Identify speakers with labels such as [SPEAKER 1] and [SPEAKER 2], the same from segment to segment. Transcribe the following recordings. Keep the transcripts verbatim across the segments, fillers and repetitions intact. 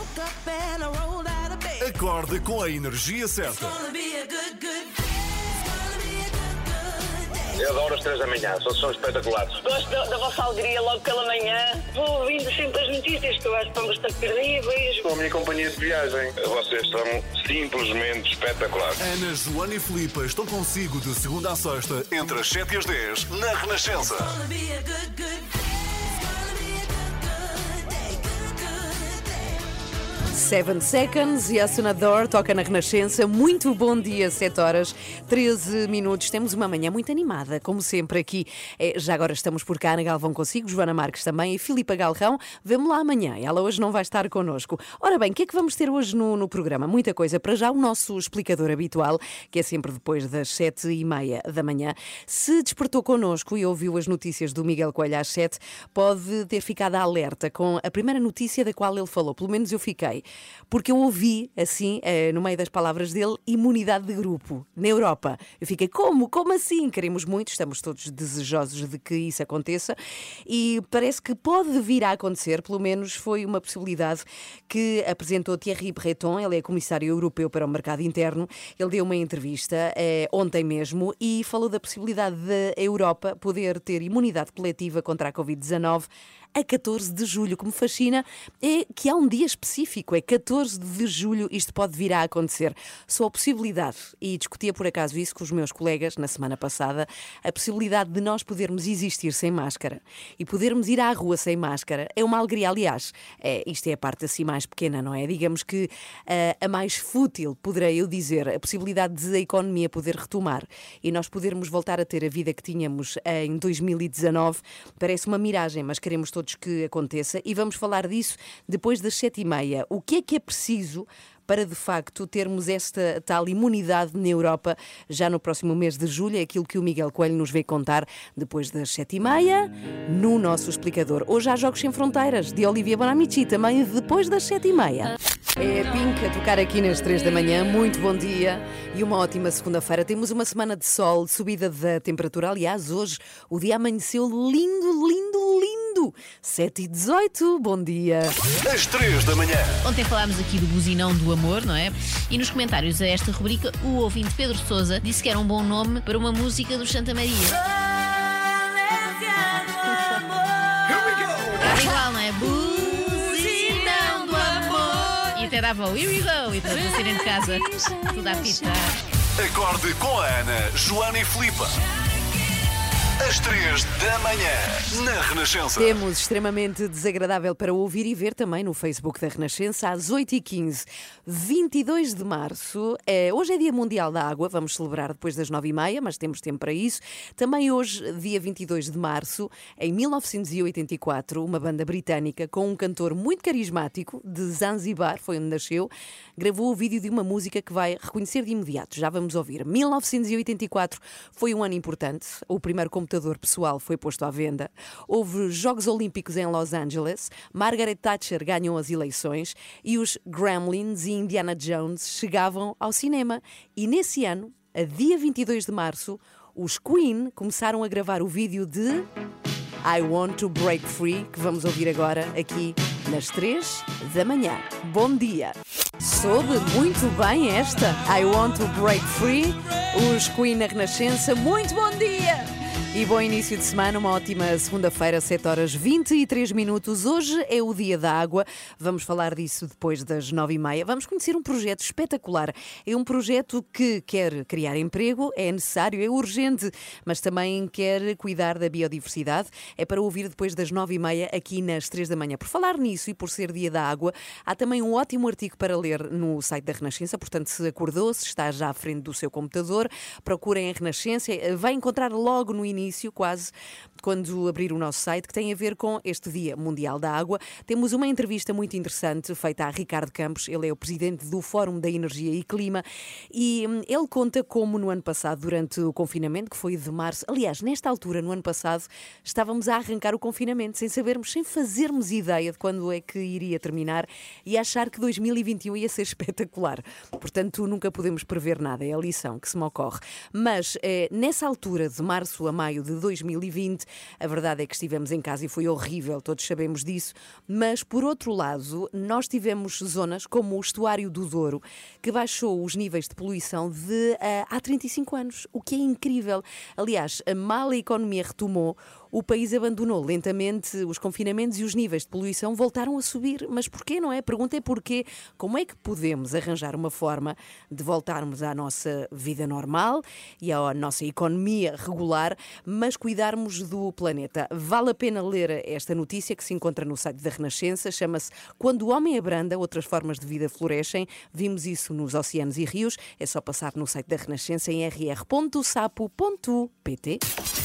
[SPEAKER 1] Acorde com a energia certa.
[SPEAKER 2] Eu adoro as três da manhã, são, são espetaculares.
[SPEAKER 3] Gosto da, da vossa alegria logo pela manhã. Vou ouvindo sempre as notícias que eu acho que estão bastante terríveis.
[SPEAKER 2] Com a minha companhia de viagem, vocês são simplesmente espetaculares.
[SPEAKER 1] Ana, Joana e Filipe estão consigo de segunda a sexta, entre as sete e as dez, na Renascença.
[SPEAKER 4] Seven Seconds e a Sonador toca na Renascença. Muito bom dia, sete horas, treze minutos. Temos uma manhã muito animada, como sempre aqui. É, já agora estamos por cá, Ana Galvão consigo, Joana Marques também e Filipa Galrão. Vemo lá amanhã, ela hoje não vai estar connosco. Ora bem, o que é que vamos ter hoje no, no programa? Muita coisa. Para já o nosso explicador habitual, que é sempre depois das sete e meia da manhã. Se despertou connosco e ouviu as notícias do Miguel Coelho às sete, pode ter ficado alerta com a primeira notícia da qual ele falou. Pelo menos eu fiquei. Porque eu ouvi, assim, no meio das palavras dele, imunidade de grupo na Europa. Eu fiquei, como? Como assim? Queremos muito, estamos todos desejosos de que isso aconteça e parece que pode vir a acontecer, pelo menos foi uma possibilidade que apresentou Thierry Breton, ele é comissário europeu para o mercado interno. Ele deu uma entrevista eh, ontem mesmo e falou da possibilidade da Europa poder ter imunidade coletiva contra a covid dezanove a catorze de julho. O que me fascina é que há um dia específico, é catorze de julho, isto pode vir a acontecer. Só a possibilidade, e discutia por acaso isso com os meus colegas na semana passada, a possibilidade de nós podermos existir sem máscara e podermos ir à rua sem máscara é uma alegria. Aliás, é, isto é a parte assim mais pequena, não é? Digamos que uh, a mais fútil, poderei eu dizer, a possibilidade de a economia poder retomar e nós podermos voltar a ter a vida que tínhamos em dois mil e dezanove, parece uma miragem, mas queremos todos que aconteça e vamos falar disso depois das sete e meia. O que é que é preciso para, de facto, termos esta tal imunidade na Europa já no próximo mês de julho? É aquilo que o Miguel Coelho nos veio contar depois das sete e meia no nosso explicador. Hoje há Jogos Sem Fronteiras, de Olivia Bonamici, também depois das sete e meia. É a Pink a tocar aqui nas três da manhã. Muito bom dia e uma ótima segunda-feira. Temos uma semana de sol, de subida da temperatura. Aliás, hoje o dia amanheceu lindo, lindo, lindo. sete e dezoito, bom dia.
[SPEAKER 1] Às três da manhã.
[SPEAKER 5] Ontem falámos aqui do buzinão do amor, não é? E nos comentários a esta rubrica, o ouvinte Pedro Sousa disse que era um bom nome para uma música do Santa Maria. Era igual, não é? Buzinão do amor. E até dava o here we go e todos a saírem de casa. Tudo a apitar.
[SPEAKER 1] Acorde com a Ana, Joana e Filipa. Às três da manhã, na Renascença.
[SPEAKER 4] Temos extremamente desagradável para ouvir e ver também no Facebook da Renascença, às oito e quinze, vinte e dois de março. É, hoje é Dia Mundial da Água, vamos celebrar depois das nove e meia, mas temos tempo para isso. Também hoje, dia vinte e dois de março, em mil novecentos e oitenta e quatro, uma banda britânica com um cantor muito carismático, de Zanzibar, foi onde nasceu, gravou o vídeo de uma música que vai reconhecer de imediato. Já vamos ouvir. mil novecentos e oitenta e quatro foi um ano importante, o primeiro computador pessoal foi posto à venda, houve Jogos Olímpicos em Los Angeles, Margaret Thatcher ganhou as eleições e os Gremlins e Indiana Jones chegavam ao cinema. E nesse ano, a dia vinte e dois de março, os Queen começaram a gravar o vídeo de I Want to Break Free, que vamos ouvir agora aqui nas três da manhã. Bom dia! Soube muito bem esta I Want to Break Free, os Queen na Renascença. Muito bom dia! E bom início de semana, uma ótima segunda-feira, sete horas vinte e três minutos. Hoje é o Dia da Água, vamos falar disso depois das nove e meia. Vamos conhecer um projeto espetacular. É um projeto que quer criar emprego, é necessário, é urgente, mas também quer cuidar da biodiversidade. É para ouvir depois das nove e meia aqui nas três da manhã. Por falar nisso e por ser Dia da Água, há também um ótimo artigo para ler no site da Renascença. Portanto, se acordou, se está já à frente do seu computador, procurem a Renascença, vai encontrar logo no início, quase quando abrir o nosso site, que tem a ver com este Dia Mundial da Água. Temos uma entrevista muito interessante feita a Ricardo Campos, ele é o presidente do Fórum da Energia e Clima, e hum, ele conta como no ano passado, durante o confinamento, que foi de março, aliás, nesta altura, no ano passado, estávamos a arrancar o confinamento, sem sabermos, sem fazermos ideia de quando é que iria terminar e achar que dois mil e vinte e um ia ser espetacular. Portanto, nunca podemos prever nada, é a lição que se me ocorre. Mas, eh, nessa altura, de março a maio maio de dois mil e vinte. A verdade é que estivemos em casa e foi horrível, todos sabemos disso. Mas, por outro lado, nós tivemos zonas como o estuário do Douro, que baixou os níveis de poluição de uh, há trinta e cinco anos, o que é incrível. Aliás, mal a economia retomou, o país abandonou lentamente os confinamentos e os níveis de poluição voltaram a subir. Mas porquê, não é? A pergunta é porquê. Como é que podemos arranjar uma forma de voltarmos à nossa vida normal e à nossa economia regular, mas cuidarmos do planeta? Vale a pena ler esta notícia que se encontra no site da Renascença. Chama-se Quando o Homem Abranda, Outras Formas de Vida Florescem. Vimos isso nos oceanos e rios. É só passar no site da Renascença em r r ponto sapo ponto p t.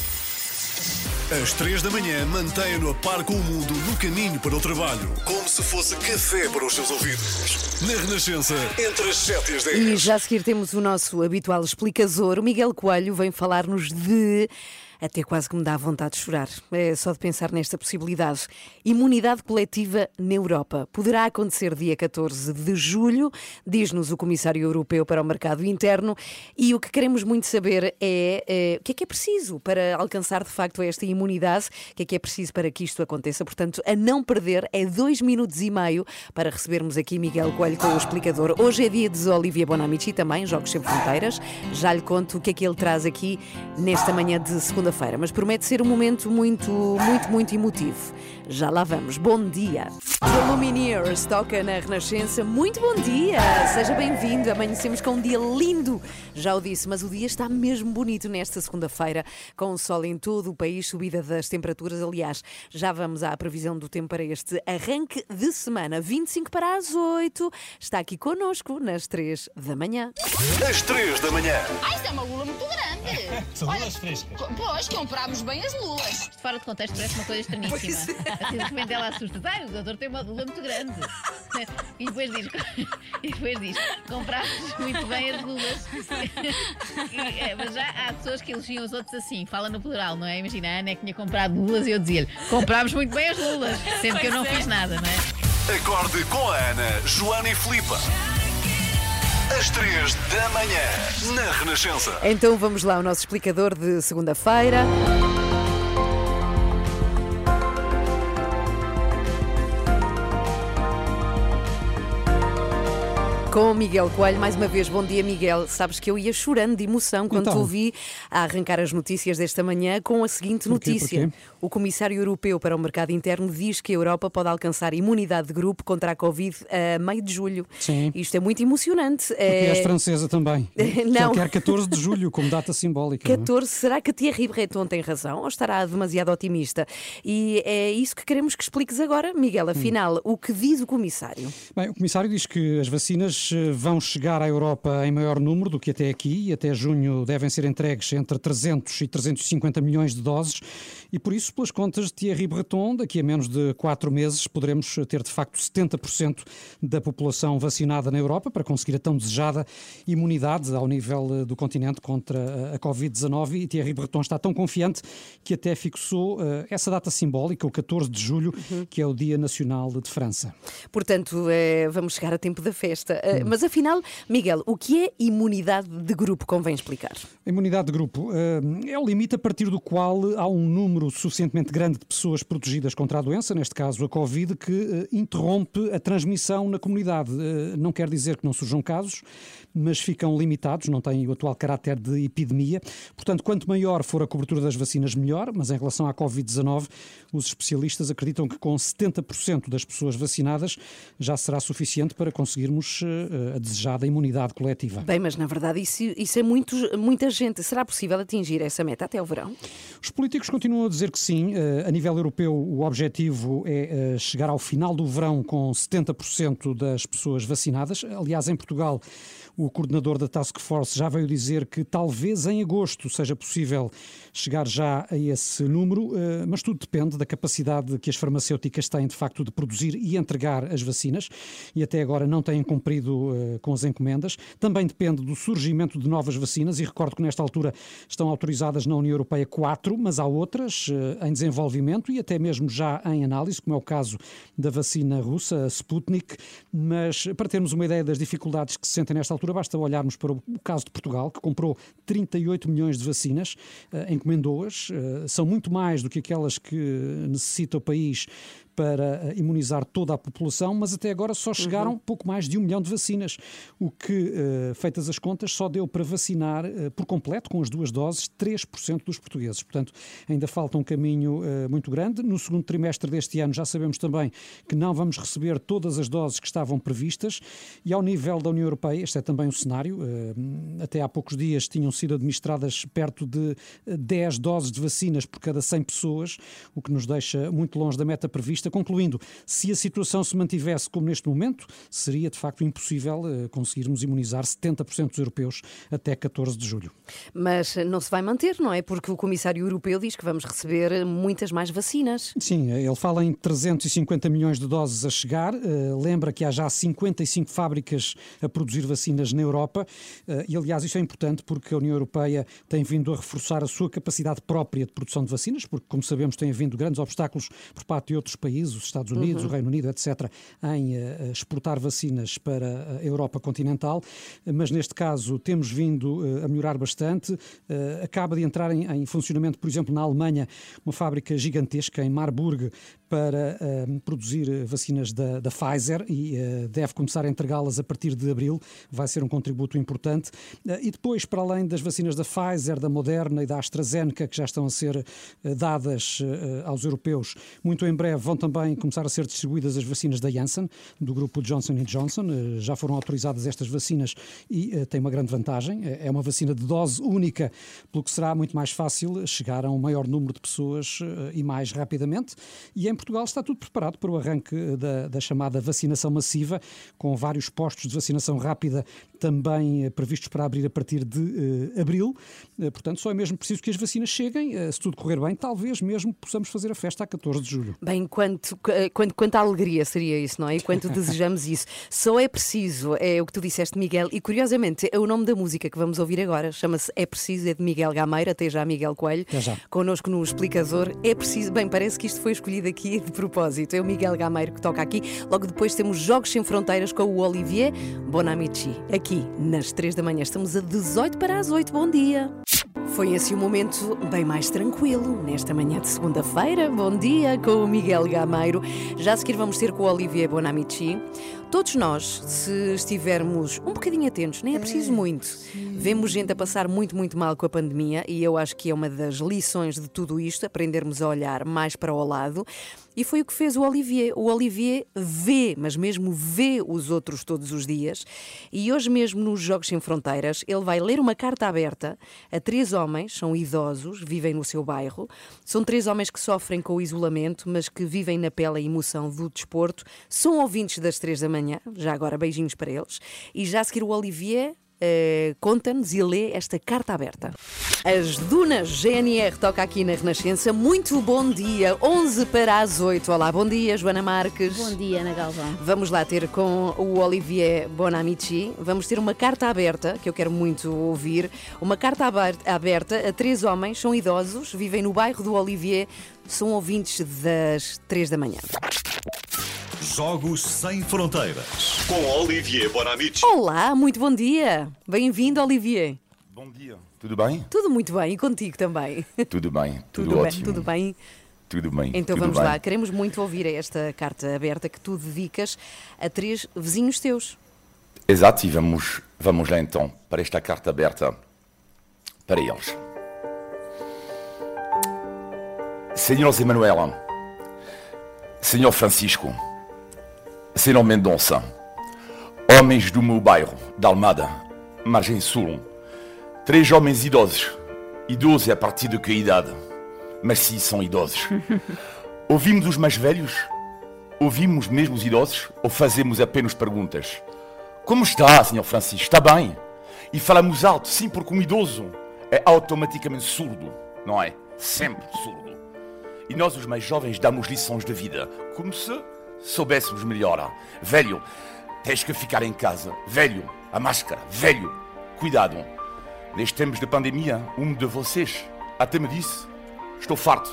[SPEAKER 1] Às três da manhã, mantenha-no a par com o mundo no caminho para o trabalho. Como se fosse café para os seus ouvidos. Na Renascença, entre as sete e as dez.
[SPEAKER 4] E já a seguir temos o nosso habitual explicador. O Miguel Coelho vem falar-nos de... Até quase que me dá vontade de chorar. É só de pensar nesta possibilidade. Imunidade coletiva na Europa. Poderá acontecer dia catorze de julho, diz-nos o Comissário Europeu para o Mercado Interno. E o que queremos muito saber é, é o que é que é preciso para alcançar de facto esta imunidade, o que é que é preciso para que isto aconteça. Portanto, a não perder é dois minutos e meio para recebermos aqui Miguel Coelho com o explicador. Hoje é dia de Olivia Bonamici também, Jogos Sem Fronteiras. Já lhe conto o que é que ele traz aqui nesta manhã de segunda-feira. Mas promete ser um momento muito, muito, muito emotivo. Já lá vamos. Bom dia. The Lumineers toca na Renascença. Muito bom dia. Seja bem-vindo. Amanhecemos com um dia lindo. Já o disse, mas o dia está mesmo bonito nesta segunda-feira, com o sol em todo o país, subida das temperaturas. Aliás, já vamos à previsão do tempo para este arranque de semana. vinte e cinco para as oito. Está aqui connosco nas três da manhã.
[SPEAKER 1] Às três da manhã.
[SPEAKER 6] Ai, isto é uma lula muito grande.
[SPEAKER 7] São lulas frescas.
[SPEAKER 6] Pois, comprámos bem as lulas.
[SPEAKER 5] Isto fora de contexto parece uma coisa estranhíssima. Assim, de repente ela assusta. Ai, o doutor tem uma lula muito grande. E depois diz, e depois diz comprámos muito bem as lulas. E, é, mas já há pessoas que elogiam os outros assim, fala no plural, não é? Imagina, a Ana é que tinha comprado lulas e eu dizia-lhe, comprámos muito bem as lulas, sendo que eu não fiz nada, não é?
[SPEAKER 1] Acorde com a Ana, Joana e Filipe. Às três da manhã, na Renascença.
[SPEAKER 4] Então vamos lá, o nosso explicador de segunda-feira. Com o Miguel Coelho, mais uma vez, bom dia Miguel. Sabes que eu ia chorando de emoção quando
[SPEAKER 7] então.
[SPEAKER 4] te ouvi a arrancar as notícias desta manhã com a seguinte
[SPEAKER 7] Porquê?
[SPEAKER 4] notícia.
[SPEAKER 7] Porquê?
[SPEAKER 4] O Comissário Europeu para o Mercado Interno diz que a Europa pode alcançar imunidade de grupo contra a Covid a meio de julho.
[SPEAKER 7] Sim.
[SPEAKER 4] Isto é muito emocionante.
[SPEAKER 7] Porque és francesa também.
[SPEAKER 4] Não.
[SPEAKER 7] Que quer catorze de julho como data simbólica. não é?
[SPEAKER 4] catorze, será que a Thierry Breton tem razão ou estará demasiado otimista? E é isso que queremos que expliques agora, Miguel. Afinal, hum. o que diz o Comissário?
[SPEAKER 7] Bem, o Comissário diz que as vacinas vão chegar à Europa em maior número do que até aqui e até junho devem ser entregues entre trezentos e trezentos e cinquenta milhões de doses e por isso, pelas contas de Thierry Breton, daqui a menos de quatro meses poderemos ter de facto setenta por cento da população vacinada na Europa para conseguir a tão desejada imunidade ao nível do continente contra a covid dezanove e Thierry Breton está tão confiante que até fixou uh, essa data simbólica, o catorze de julho, uhum. que é o Dia Nacional de França.
[SPEAKER 4] Portanto, eh, vamos chegar a tempo da festa. Uh, mas afinal, Miguel, o que é imunidade de grupo? Convém explicar.
[SPEAKER 7] A imunidade de grupo uh, é o limite a partir do qual há um número suficientemente grande de pessoas protegidas contra a doença, neste caso a Covid, que uh, interrompe a transmissão na comunidade. Uh, não quer dizer que não surjam casos, mas ficam limitados, não têm o atual caráter de epidemia. Portanto, quanto maior for a cobertura das vacinas, melhor, mas em relação à covid dezanove, os especialistas acreditam que com setenta por cento das pessoas vacinadas já será suficiente para conseguirmos uh, a desejada imunidade coletiva.
[SPEAKER 4] Bem, mas na verdade isso, isso é muito, muita gente. Será possível atingir essa meta até o verão?
[SPEAKER 7] Os políticos continuam a dizer que sim. Uh, a nível europeu, o objetivo é uh, chegar ao final do verão com setenta por cento das pessoas vacinadas. Aliás, em Portugal, o coordenador da Task Force já veio dizer que talvez em agosto seja possível chegar já a esse número, mas tudo depende da capacidade que as farmacêuticas têm de facto de produzir e entregar as vacinas e até agora não têm cumprido com as encomendas. Também depende do surgimento de novas vacinas e recordo que nesta altura estão autorizadas na União Europeia quatro, mas há outras vacinas em desenvolvimento e até mesmo já em análise, como é o caso da vacina russa, a Sputnik, mas para termos uma ideia das dificuldades que se sentem nesta altura, basta olharmos para o caso de Portugal, que comprou trinta e oito milhões de vacinas, encomendou-as, são muito mais do que aquelas que necessita o país para imunizar toda a população, mas até agora só chegaram uhum. pouco mais de um milhão de vacinas, o que, feitas as contas, só deu para vacinar por completo, com as duas doses, três por cento dos portugueses. Portanto, ainda falta um caminho muito grande. No segundo trimestre deste ano já sabemos também que não vamos receber todas as doses que estavam previstas e ao nível da União Europeia, este é também um cenário, até há poucos dias tinham sido administradas perto de dez doses de vacinas por cada cem pessoas, o que nos deixa muito longe da meta prevista. Concluindo, se a situação se mantivesse como neste momento, seria de facto impossível uh, conseguirmos imunizar setenta por cento dos europeus até catorze de julho.
[SPEAKER 4] Mas não se vai manter, não é? Porque o Comissário Europeu diz que vamos receber muitas mais vacinas.
[SPEAKER 7] Sim, ele fala em trezentos e cinquenta milhões de doses a chegar, uh, lembra que há já cinquenta e cinco fábricas a produzir vacinas na Europa uh, e aliás isso é importante porque a União Europeia tem vindo a reforçar a sua capacidade própria de produção de vacinas, porque como sabemos tem havido grandes obstáculos por parte de outros países, os Estados Unidos, uhum. o Reino Unido, etcétera, em uh, exportar vacinas para a Europa continental, mas neste caso temos vindo uh, a melhorar bastante. Uh, acaba de entrar em, em funcionamento, por exemplo, na Alemanha, uma fábrica gigantesca em Marburg para uh, produzir vacinas da, da Pfizer e uh, deve começar a entregá-las a partir de abril. Vai ser um contributo importante. Uh, e depois, para além das vacinas da Pfizer, da Moderna e da AstraZeneca, que já estão a ser uh, dadas uh, aos europeus, muito em breve vão também começar a ser distribuídas as vacinas da Janssen, do grupo Johnson and Johnson. Uh, já foram autorizadas estas vacinas e uh, tem uma grande vantagem. É uma vacina de dose única, pelo que será muito mais fácil chegar a um maior número de pessoas uh, e mais rapidamente. E em Portugal está tudo preparado para o arranque da, da chamada vacinação massiva, com vários postos de vacinação rápida também eh, previstos para abrir a partir de eh, abril. Eh, portanto, só é mesmo preciso que as vacinas cheguem. Eh, se tudo correr bem, talvez mesmo possamos fazer a festa a catorze de julho.
[SPEAKER 4] Bem, quanto, quanto, quanta alegria seria isso, não é? E quanto desejamos isso. Só é preciso, é o que tu disseste, Miguel, e curiosamente é o nome da música que vamos ouvir agora, chama-se É Preciso, é de Miguel Gameiro, até já Miguel Coelho,
[SPEAKER 7] até já.
[SPEAKER 4] Connosco no explicador. É preciso, bem, parece que isto foi escolhido aqui de propósito. É o Miguel Gameiro que toca aqui. Logo depois temos Jogos Sem Fronteiras com o Olivier Bonamici, aqui nas três da manhã. Estamos a dezoito para as oito. Bom dia. Foi assim um momento bem mais tranquilo nesta manhã de segunda-feira. Bom dia com o Miguel Gameiro. Já a seguir vamos ter com o Olivier Bonamici. Todos nós, se estivermos um bocadinho atentos, nem é preciso muito, vemos gente a passar muito, muito mal com a pandemia e eu acho que é uma das lições de tudo isto, aprendermos a olhar mais para o lado. E foi o que fez o Olivier. O Olivier vê, mas mesmo vê os outros todos os dias. E hoje mesmo nos Jogos Sem Fronteiras, ele vai ler uma carta aberta a três homens, são idosos, vivem no seu bairro. São três homens que sofrem com o isolamento, mas que vivem na pele a emoção do desporto. São ouvintes das três da manhã, já agora beijinhos para eles. E já a seguir o Olivier Uh, conta-nos e lê esta carta aberta. As Dunas G N R toca aqui na Renascença. Muito bom dia, onze para as oito. Olá, bom dia, Joana Marques.
[SPEAKER 5] Bom dia, Ana Galvão.
[SPEAKER 4] Vamos lá ter com o Olivier Bonamici. Vamos ter uma carta aberta, que eu quero muito ouvir. Uma carta aberta a três homens, são idosos, vivem no bairro do Olivier, são ouvintes das três da manhã.
[SPEAKER 1] Jogos Sem Fronteiras, com Olivier Bonamici.
[SPEAKER 4] Olá, muito bom dia. Bem-vindo, Olivier.
[SPEAKER 8] Bom dia. Tudo bem?
[SPEAKER 4] Tudo muito bem. E contigo também?
[SPEAKER 8] Tudo bem. Tudo,
[SPEAKER 4] tudo
[SPEAKER 8] ótimo.
[SPEAKER 4] Bem, tudo bem?
[SPEAKER 8] Tudo bem.
[SPEAKER 4] Então
[SPEAKER 8] tudo
[SPEAKER 4] vamos
[SPEAKER 8] bem.
[SPEAKER 4] lá. Queremos muito ouvir esta carta aberta que tu dedicas a três vizinhos teus.
[SPEAKER 8] Exato. E vamos, vamos lá então para esta carta aberta para eles. Senhor Zé Manuel, Senhor Francisco, Senhor Mendonça, homens do meu bairro, da Almada, Margem Sul, três homens idosos, idosos a partir de que idade? Mas sim, são idosos. Ouvimos os mais velhos? Ouvimos mesmo os idosos? Ou fazemos apenas perguntas? Como está, Senhor Francisco? Está bem? E falamos alto, sim, porque um idoso é automaticamente surdo, não é? Sempre surdo. E nós, os mais jovens, damos lições de vida, como se soubéssemos melhor. Velho, tens que ficar em casa. Velho, a máscara. Velho, cuidado. Nestes tempos de pandemia, um de vocês até me disse: estou farto,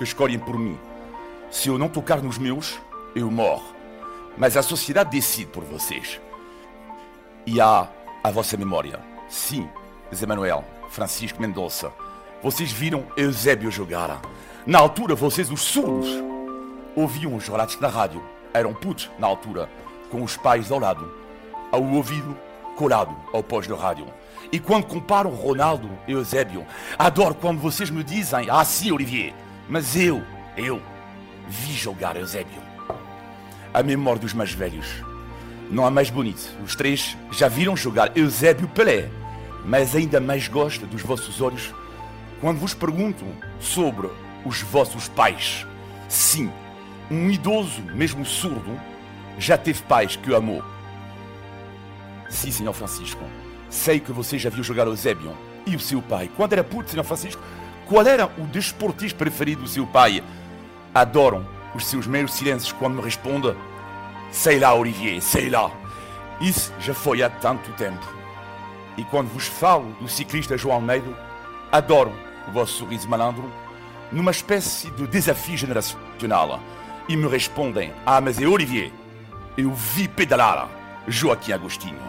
[SPEAKER 8] que escolhem por mim. Se eu não tocar nos meus, eu morro. Mas a sociedade decide por vocês. E há a vossa memória. Sim, Zé Manuel, Francisco Mendonça. Vocês viram Eusébio jogar. Na altura, vocês, os surdos, ouviam os relatos na rádio. Eram putos, na altura, com os pais ao lado. Ao ouvido, colado ao pós do rádio. E quando comparam Ronaldo e Eusébio, adoro quando vocês me dizem: ah, sim, Olivier, mas eu, eu, vi jogar Eusébio. A memória dos mais velhos não há mais bonito. Os três já viram jogar Eusébio Pelé, mas ainda mais gosto dos vossos olhos quando vos pergunto sobre os vossos pais. Sim, um idoso, mesmo surdo, já teve pais que o amou. Sim, senhor Francisco, sei que você já viu jogar Eusébio. E o seu pai? Quando era puto, senhor Francisco, qual era o desportista preferido do seu pai? Adoram os seus meros silêncios quando me responde: sei lá, Olivier, sei lá. Isso já foi há tanto tempo. E quando vos falo do ciclista João Almeida, adoro o vosso sorriso malandro, numa espécie de desafio generacional. E me respondem: ah, mas é Olivier, eu vi pedalar Joaquim Agostinho.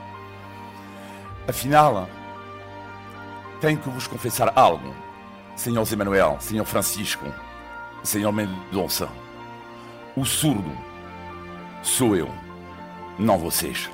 [SPEAKER 8] Afinal, tenho que vos confessar algo, senhor Zé Manuel, senhor Francisco, senhor Mendonça. O surdo sou eu, não vocês.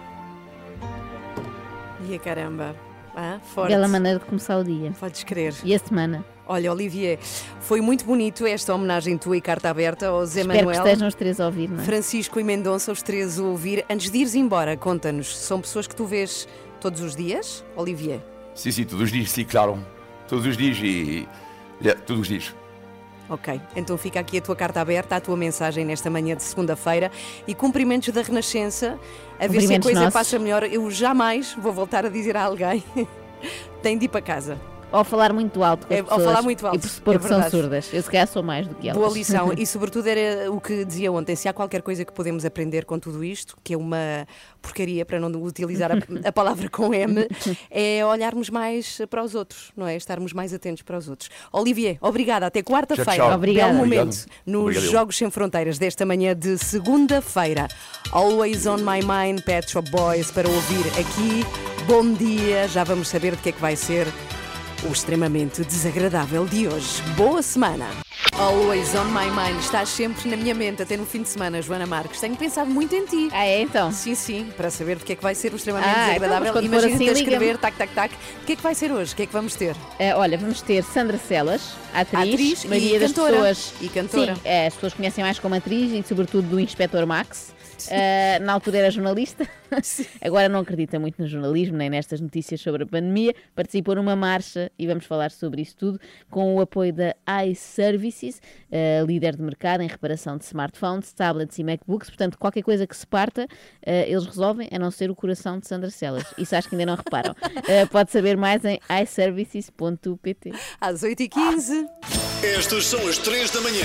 [SPEAKER 4] E a caramba, ah, forte.
[SPEAKER 5] Bela maneira de começar o dia.
[SPEAKER 4] Podes crer.
[SPEAKER 5] E a semana.
[SPEAKER 4] Olha, Olivier, foi muito bonito esta homenagem tua e carta aberta ao Zé
[SPEAKER 5] Espero
[SPEAKER 4] Manuel.
[SPEAKER 5] que estejam os três a ouvir, não é?
[SPEAKER 4] Francisco e Mendonça, os três a ouvir. Antes de ires embora, conta-nos, são pessoas que tu vês todos os dias, Olivier?
[SPEAKER 8] Sim, sim, todos os dias, sim, claro. Todos os dias e... Yeah, todos os dias.
[SPEAKER 4] Ok, então fica aqui a tua carta aberta, a tua mensagem nesta manhã de segunda-feira e cumprimentos da Renascença, a ver se a coisa
[SPEAKER 5] nossos.
[SPEAKER 4] passa melhor. Eu jamais vou voltar a dizer a alguém tem de ir para casa.
[SPEAKER 5] Ou falar muito alto com as
[SPEAKER 4] É, ou
[SPEAKER 5] pessoas
[SPEAKER 4] falar muito alto,
[SPEAKER 5] e pressupor
[SPEAKER 4] é
[SPEAKER 5] que são
[SPEAKER 4] verdade.
[SPEAKER 5] surdas. Eu se calhar sou mais do que elas.
[SPEAKER 4] Boa lição. E sobretudo era o que dizia ontem, se há qualquer coisa que podemos aprender com tudo isto, que é uma porcaria, para não utilizar a, a palavra com M, é olharmos mais para os outros, não é? Estarmos mais atentos para os outros. Olivier, obrigada. Até quarta-feira.
[SPEAKER 8] Tchau, tchau.
[SPEAKER 5] Obrigada.
[SPEAKER 4] Belo
[SPEAKER 8] Obrigado.
[SPEAKER 4] momento nos
[SPEAKER 8] Obrigado.
[SPEAKER 4] Jogos Sem Fronteiras desta manhã de segunda-feira. Always on my mind, Pet Shop Boys, para ouvir aqui. Bom dia. Já vamos saber de que é que vai ser o extremamente desagradável de hoje. Boa semana! Always on my mind. Estás sempre na minha mente, até no fim de semana, Joana Marques. Tenho pensado muito em ti.
[SPEAKER 5] Ah, é então?
[SPEAKER 4] Sim, sim, para saber do que é que vai ser o extremamente
[SPEAKER 5] Ah,
[SPEAKER 4] desagradável.
[SPEAKER 5] então, mas quando for
[SPEAKER 4] Imagina-te
[SPEAKER 5] assim,
[SPEAKER 4] a escrever,
[SPEAKER 5] liga-me.
[SPEAKER 4] tac, tac, tac. O que é que vai ser hoje? O que é que vamos ter?
[SPEAKER 5] Eh, olha, vamos ter Sandra Celas, atriz,
[SPEAKER 4] Atriz
[SPEAKER 5] maioria
[SPEAKER 4] e
[SPEAKER 5] das
[SPEAKER 4] cantora.
[SPEAKER 5] pessoas.
[SPEAKER 4] E cantora.
[SPEAKER 5] Sim, eh, as pessoas conhecem mais como atriz e sobretudo do Inspector Max. Eh, na altura era jornalista, agora não acredita muito no jornalismo nem nestas notícias sobre a pandemia. Participou numa marcha e vamos falar sobre isso tudo com o apoio da iServices, eh, líder de mercado em reparação de smartphones, tablets e MacBooks. Portanto, qualquer coisa que se parta, eh, eles resolvem, a não ser o coração de Sandra Celas. Isso acho que ainda não reparam. Eh, pode saber mais em i services ponto pt.
[SPEAKER 4] Às oito e quinze.
[SPEAKER 1] Estas são as três da manhã.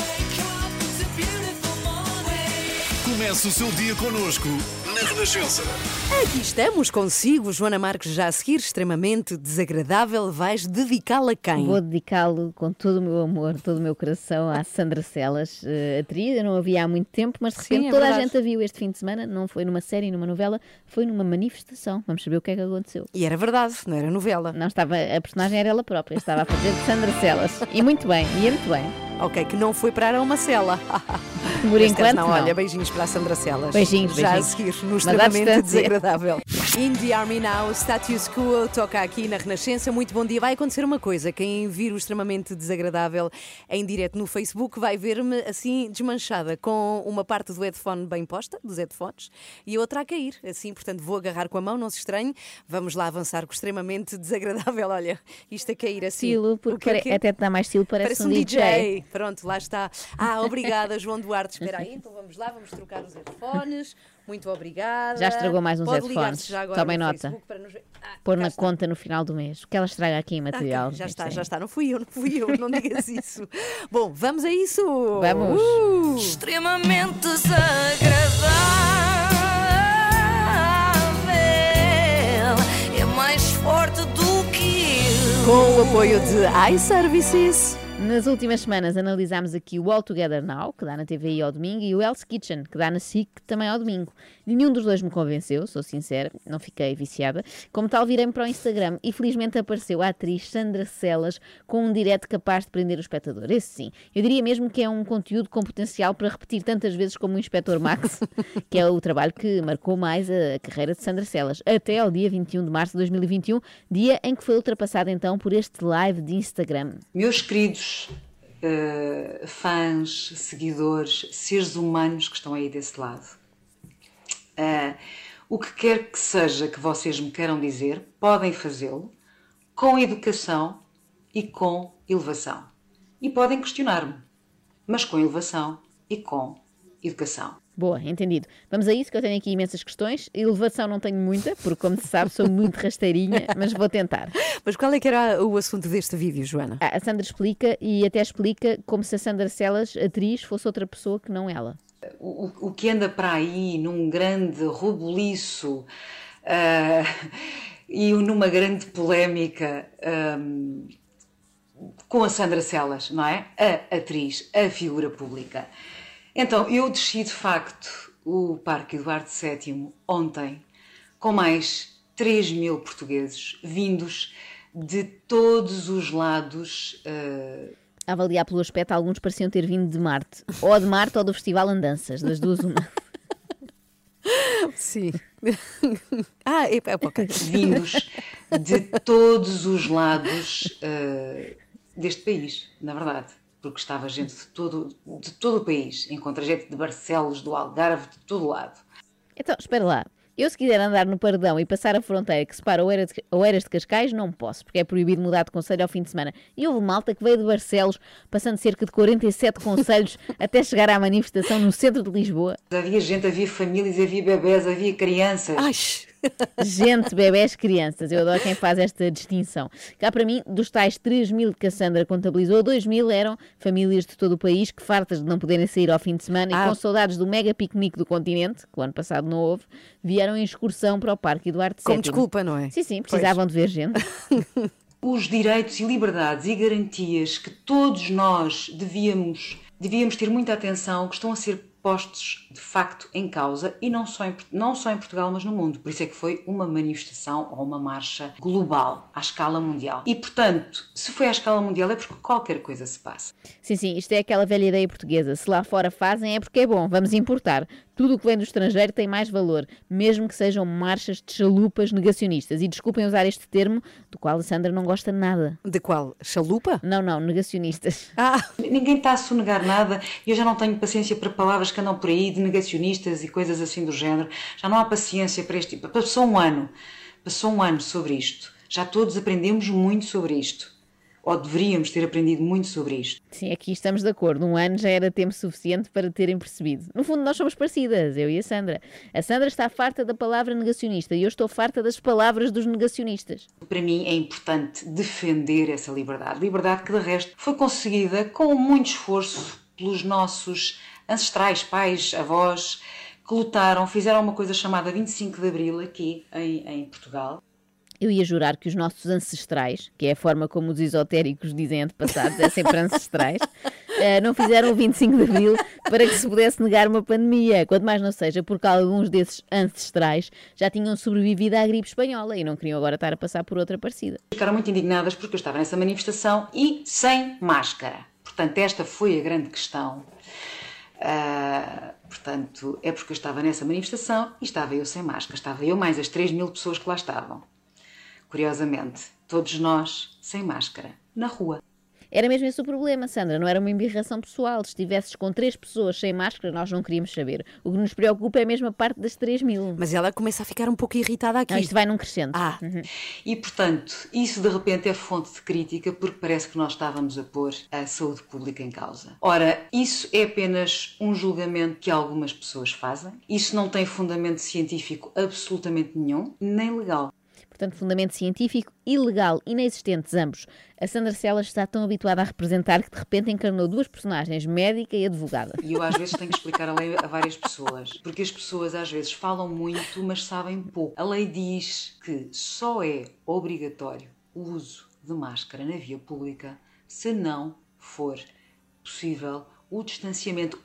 [SPEAKER 1] Comece o seu dia connosco na Renascença.
[SPEAKER 4] Aqui estamos consigo, Joana Marques, já a seguir, extremamente desagradável. Vais dedicá-la a quem?
[SPEAKER 5] Vou dedicá-lo com todo o meu amor, todo o meu coração à Sandra Celas, uh, atriz. Eu não a vi há muito tempo, mas de
[SPEAKER 4] Sim,
[SPEAKER 5] repente
[SPEAKER 4] é
[SPEAKER 5] toda a
[SPEAKER 4] verdade.
[SPEAKER 5] gente a viu este fim de semana. Não foi numa série, numa novela, foi numa manifestação. Vamos saber o que é que aconteceu.
[SPEAKER 4] E era verdade, não era novela.
[SPEAKER 5] Não estava, a personagem era ela própria, estava a fazer de Sandra Celas. E muito bem, ia muito bem.
[SPEAKER 4] Ok, que não foi parar a uma cela.
[SPEAKER 5] Por
[SPEAKER 4] Este
[SPEAKER 5] enquanto,
[SPEAKER 4] não,
[SPEAKER 5] não.
[SPEAKER 4] olha, beijinhos para a Sandra Celas.
[SPEAKER 5] Beijinhos,
[SPEAKER 4] Já
[SPEAKER 5] beijinhos.
[SPEAKER 4] a seguir, no
[SPEAKER 5] Mas à
[SPEAKER 4] extremamente
[SPEAKER 5] distância.
[SPEAKER 4] desagradável. In the Army Now, Status Quo, toca aqui na Renascença. Muito bom dia. Vai acontecer uma coisa, quem vir o extremamente desagradável em direto no Facebook vai ver-me assim desmanchada, com uma parte do headphone bem posta, dos headphones, e a outra a cair. Assim, portanto, vou agarrar com a mão, não se estranhe. Vamos lá avançar com o extremamente desagradável. Olha, isto a cair assim.
[SPEAKER 5] Estilo,
[SPEAKER 4] O
[SPEAKER 5] porque
[SPEAKER 4] que é
[SPEAKER 5] pare-
[SPEAKER 4] que é?
[SPEAKER 5] até te dá mais estilo, parece,
[SPEAKER 4] Parece um D J. Pronto, lá está. Ah, obrigada, João Duarte. Espera aí, então vamos lá, vamos trocar os headphones. Muito obrigada.
[SPEAKER 5] Já estragou mais uns
[SPEAKER 4] Pode
[SPEAKER 5] headphones.
[SPEAKER 4] ligar-se já agora
[SPEAKER 5] Tomem
[SPEAKER 4] no
[SPEAKER 5] nota.
[SPEAKER 4] Facebook para nos ver. Ah,
[SPEAKER 5] Pôr
[SPEAKER 4] cá
[SPEAKER 5] na
[SPEAKER 4] está.
[SPEAKER 5] conta no final do mês. O que ela estraga aqui em
[SPEAKER 4] Ah,
[SPEAKER 5] material.
[SPEAKER 4] já
[SPEAKER 5] Isto
[SPEAKER 4] está,
[SPEAKER 5] é-
[SPEAKER 4] já está. Não fui eu, não fui eu. Não digas isso. Bom, vamos a isso.
[SPEAKER 5] Vamos.
[SPEAKER 4] Uh!
[SPEAKER 9] Extremamente desagradável, é mais forte do que eu.
[SPEAKER 4] Com o apoio de iServices.
[SPEAKER 5] Nas últimas semanas analisámos aqui o All Together Now, que dá na T V I ao domingo, e o Hell's Kitchen, que dá na S I C também ao domingo. Nenhum dos dois me convenceu, sou sincera, não fiquei viciada. Como tal, virei-me para o Instagram e felizmente apareceu a atriz Sandra Celas com um direto capaz de prender o espectador. Esse sim. Eu diria mesmo que é um conteúdo com potencial para repetir tantas vezes como o Inspector Max, que é o trabalho que marcou mais a carreira de Sandra Celas, até ao dia vinte e um de março de dois mil e vinte e um, dia em que foi ultrapassada então por este live de Instagram.
[SPEAKER 10] Meus queridos uh, fãs, seguidores, seres humanos que estão aí desse lado, uh, o que quer que seja que vocês me queiram dizer, podem fazê-lo com educação e com elevação. E podem questionar-me, mas com elevação e com educação.
[SPEAKER 5] Boa, entendido. Vamos a isso, que eu tenho aqui imensas questões. Elevação não tenho muita, porque como se sabe sou muito rasteirinha, mas vou tentar.
[SPEAKER 4] Mas qual é que era o assunto deste vídeo, Joana?
[SPEAKER 5] Ah, a Sandra explica, e até explica como se a Sandra Celas, atriz, fosse outra pessoa que não ela.
[SPEAKER 10] O, o que anda para aí num grande rebuliço uh, e numa grande polémica um, com a Sandra Celas, não é? A atriz, a figura pública. Então, eu desci de facto o Parque Eduardo sétimo ontem com mais três mil portugueses vindos de todos os lados. Uh...
[SPEAKER 5] A avaliar pelo aspecto, alguns pareciam ter vindo de Marte. Ou de Marte ou do Festival Andanças, das duas uma.
[SPEAKER 4] Sim. Ah, é, é ok.
[SPEAKER 10] Vindos de todos os lados uh, deste país, na verdade. Porque estava gente de todo, de todo o país. Encontra gente de Barcelos, do Algarve, de todo lado.
[SPEAKER 5] Então, espera lá. Eu, se quiser andar no Paredão e passar a fronteira que separa Oeiras de, Oeiras de Cascais, não posso, porque é proibido mudar de concelho ao fim de semana. E houve malta que veio de Barcelos, passando cerca de quarenta e sete concelhos até chegar à manifestação no centro de Lisboa.
[SPEAKER 10] Havia gente, havia famílias, havia bebés, havia crianças.
[SPEAKER 4] Ai.
[SPEAKER 5] Gente, bebés, crianças. Eu adoro quem faz esta distinção. Cá para mim, dos tais três mil que a Sandra contabilizou, dois mil eram famílias de todo o país que, fartas de não poderem sair ao fim de semana ah. e com saudades do mega piquenique do continente, que o ano passado não houve, vieram em excursão para o Parque Eduardo sétimo.
[SPEAKER 4] Como desculpa, não é?
[SPEAKER 5] Sim, sim, precisavam pois. de ver gente.
[SPEAKER 10] Os direitos e liberdades e garantias que todos nós devíamos, devíamos ter muita atenção, que estão a ser postos de facto em causa, e não só em, não só em Portugal, mas no mundo. Por isso é que foi uma manifestação ou uma marcha global, à escala mundial. E, portanto, se foi à escala mundial é porque qualquer coisa se passa.
[SPEAKER 5] Sim, sim, isto é aquela velha ideia portuguesa. Se lá fora fazem é porque é bom, vamos importar. Tudo o que vem do estrangeiro tem mais valor, mesmo que sejam marchas de chalupas negacionistas. E desculpem usar este termo, do qual a Sandra não gosta nada.
[SPEAKER 4] De qual? Chalupa?
[SPEAKER 5] Não, não, negacionistas.
[SPEAKER 4] Ah.
[SPEAKER 10] Ninguém está a sonegar nada, e eu já não tenho paciência para palavras que andam por aí de negacionistas e coisas assim do género. Já não há paciência para este tipo. Passou um ano, passou um ano sobre isto. Já todos aprendemos muito sobre isto. Ou deveríamos ter aprendido muito sobre isto.
[SPEAKER 5] Sim, aqui estamos de acordo. Um ano já era tempo suficiente para terem percebido. No fundo, nós somos parecidas, eu e a Sandra. A Sandra está farta da palavra negacionista e eu estou farta das palavras dos negacionistas.
[SPEAKER 10] Para mim é importante defender essa liberdade. Liberdade que, de resto, foi conseguida com muito esforço pelos nossos ancestrais, pais, avós, que lutaram, fizeram uma coisa chamada vinte e cinco de Abril aqui em, em Portugal.
[SPEAKER 5] Eu ia jurar que os nossos ancestrais, que é a forma como os esotéricos dizem antepassados, é sempre ancestrais, não fizeram o vinte e cinco de Abril para que se pudesse negar uma pandemia. Quanto mais não seja porque alguns desses ancestrais já tinham sobrevivido à gripe espanhola e não queriam agora estar a passar por outra parecida.
[SPEAKER 10] Ficaram muito indignadas porque eu estava nessa manifestação e sem máscara. Portanto, esta foi a grande questão. Uh, portanto, é porque eu estava nessa manifestação e estava eu sem máscara. Estava eu mais as três mil pessoas que lá estavam. Curiosamente, todos nós sem máscara, na rua.
[SPEAKER 5] Era mesmo esse o problema, Sandra, não era uma embirração pessoal. Se estivesses com três pessoas sem máscara, nós não queríamos saber. O que nos preocupa é a mesma parte das três mil.
[SPEAKER 4] Mas ela começa a ficar um pouco irritada aqui.
[SPEAKER 5] Não, isto vai num crescente.
[SPEAKER 4] Ah.
[SPEAKER 5] Uhum.
[SPEAKER 10] E, portanto, isso de repente é fonte de crítica porque parece que nós estávamos a pôr a saúde pública em causa. Ora, isso é apenas um julgamento que algumas pessoas fazem. Isso não tem fundamento científico absolutamente nenhum, nem legal.
[SPEAKER 5] Portanto, fundamento científico, ilegal, inexistentes ambos. A Sandra Celas está tão habituada a representar que de repente encarnou duas personagens, médica e advogada.
[SPEAKER 10] E eu às vezes tenho que explicar a lei a várias pessoas, porque as pessoas às vezes falam muito, mas sabem pouco. A lei diz que só é obrigatório o uso de máscara na via pública se não for possível, o distanciamento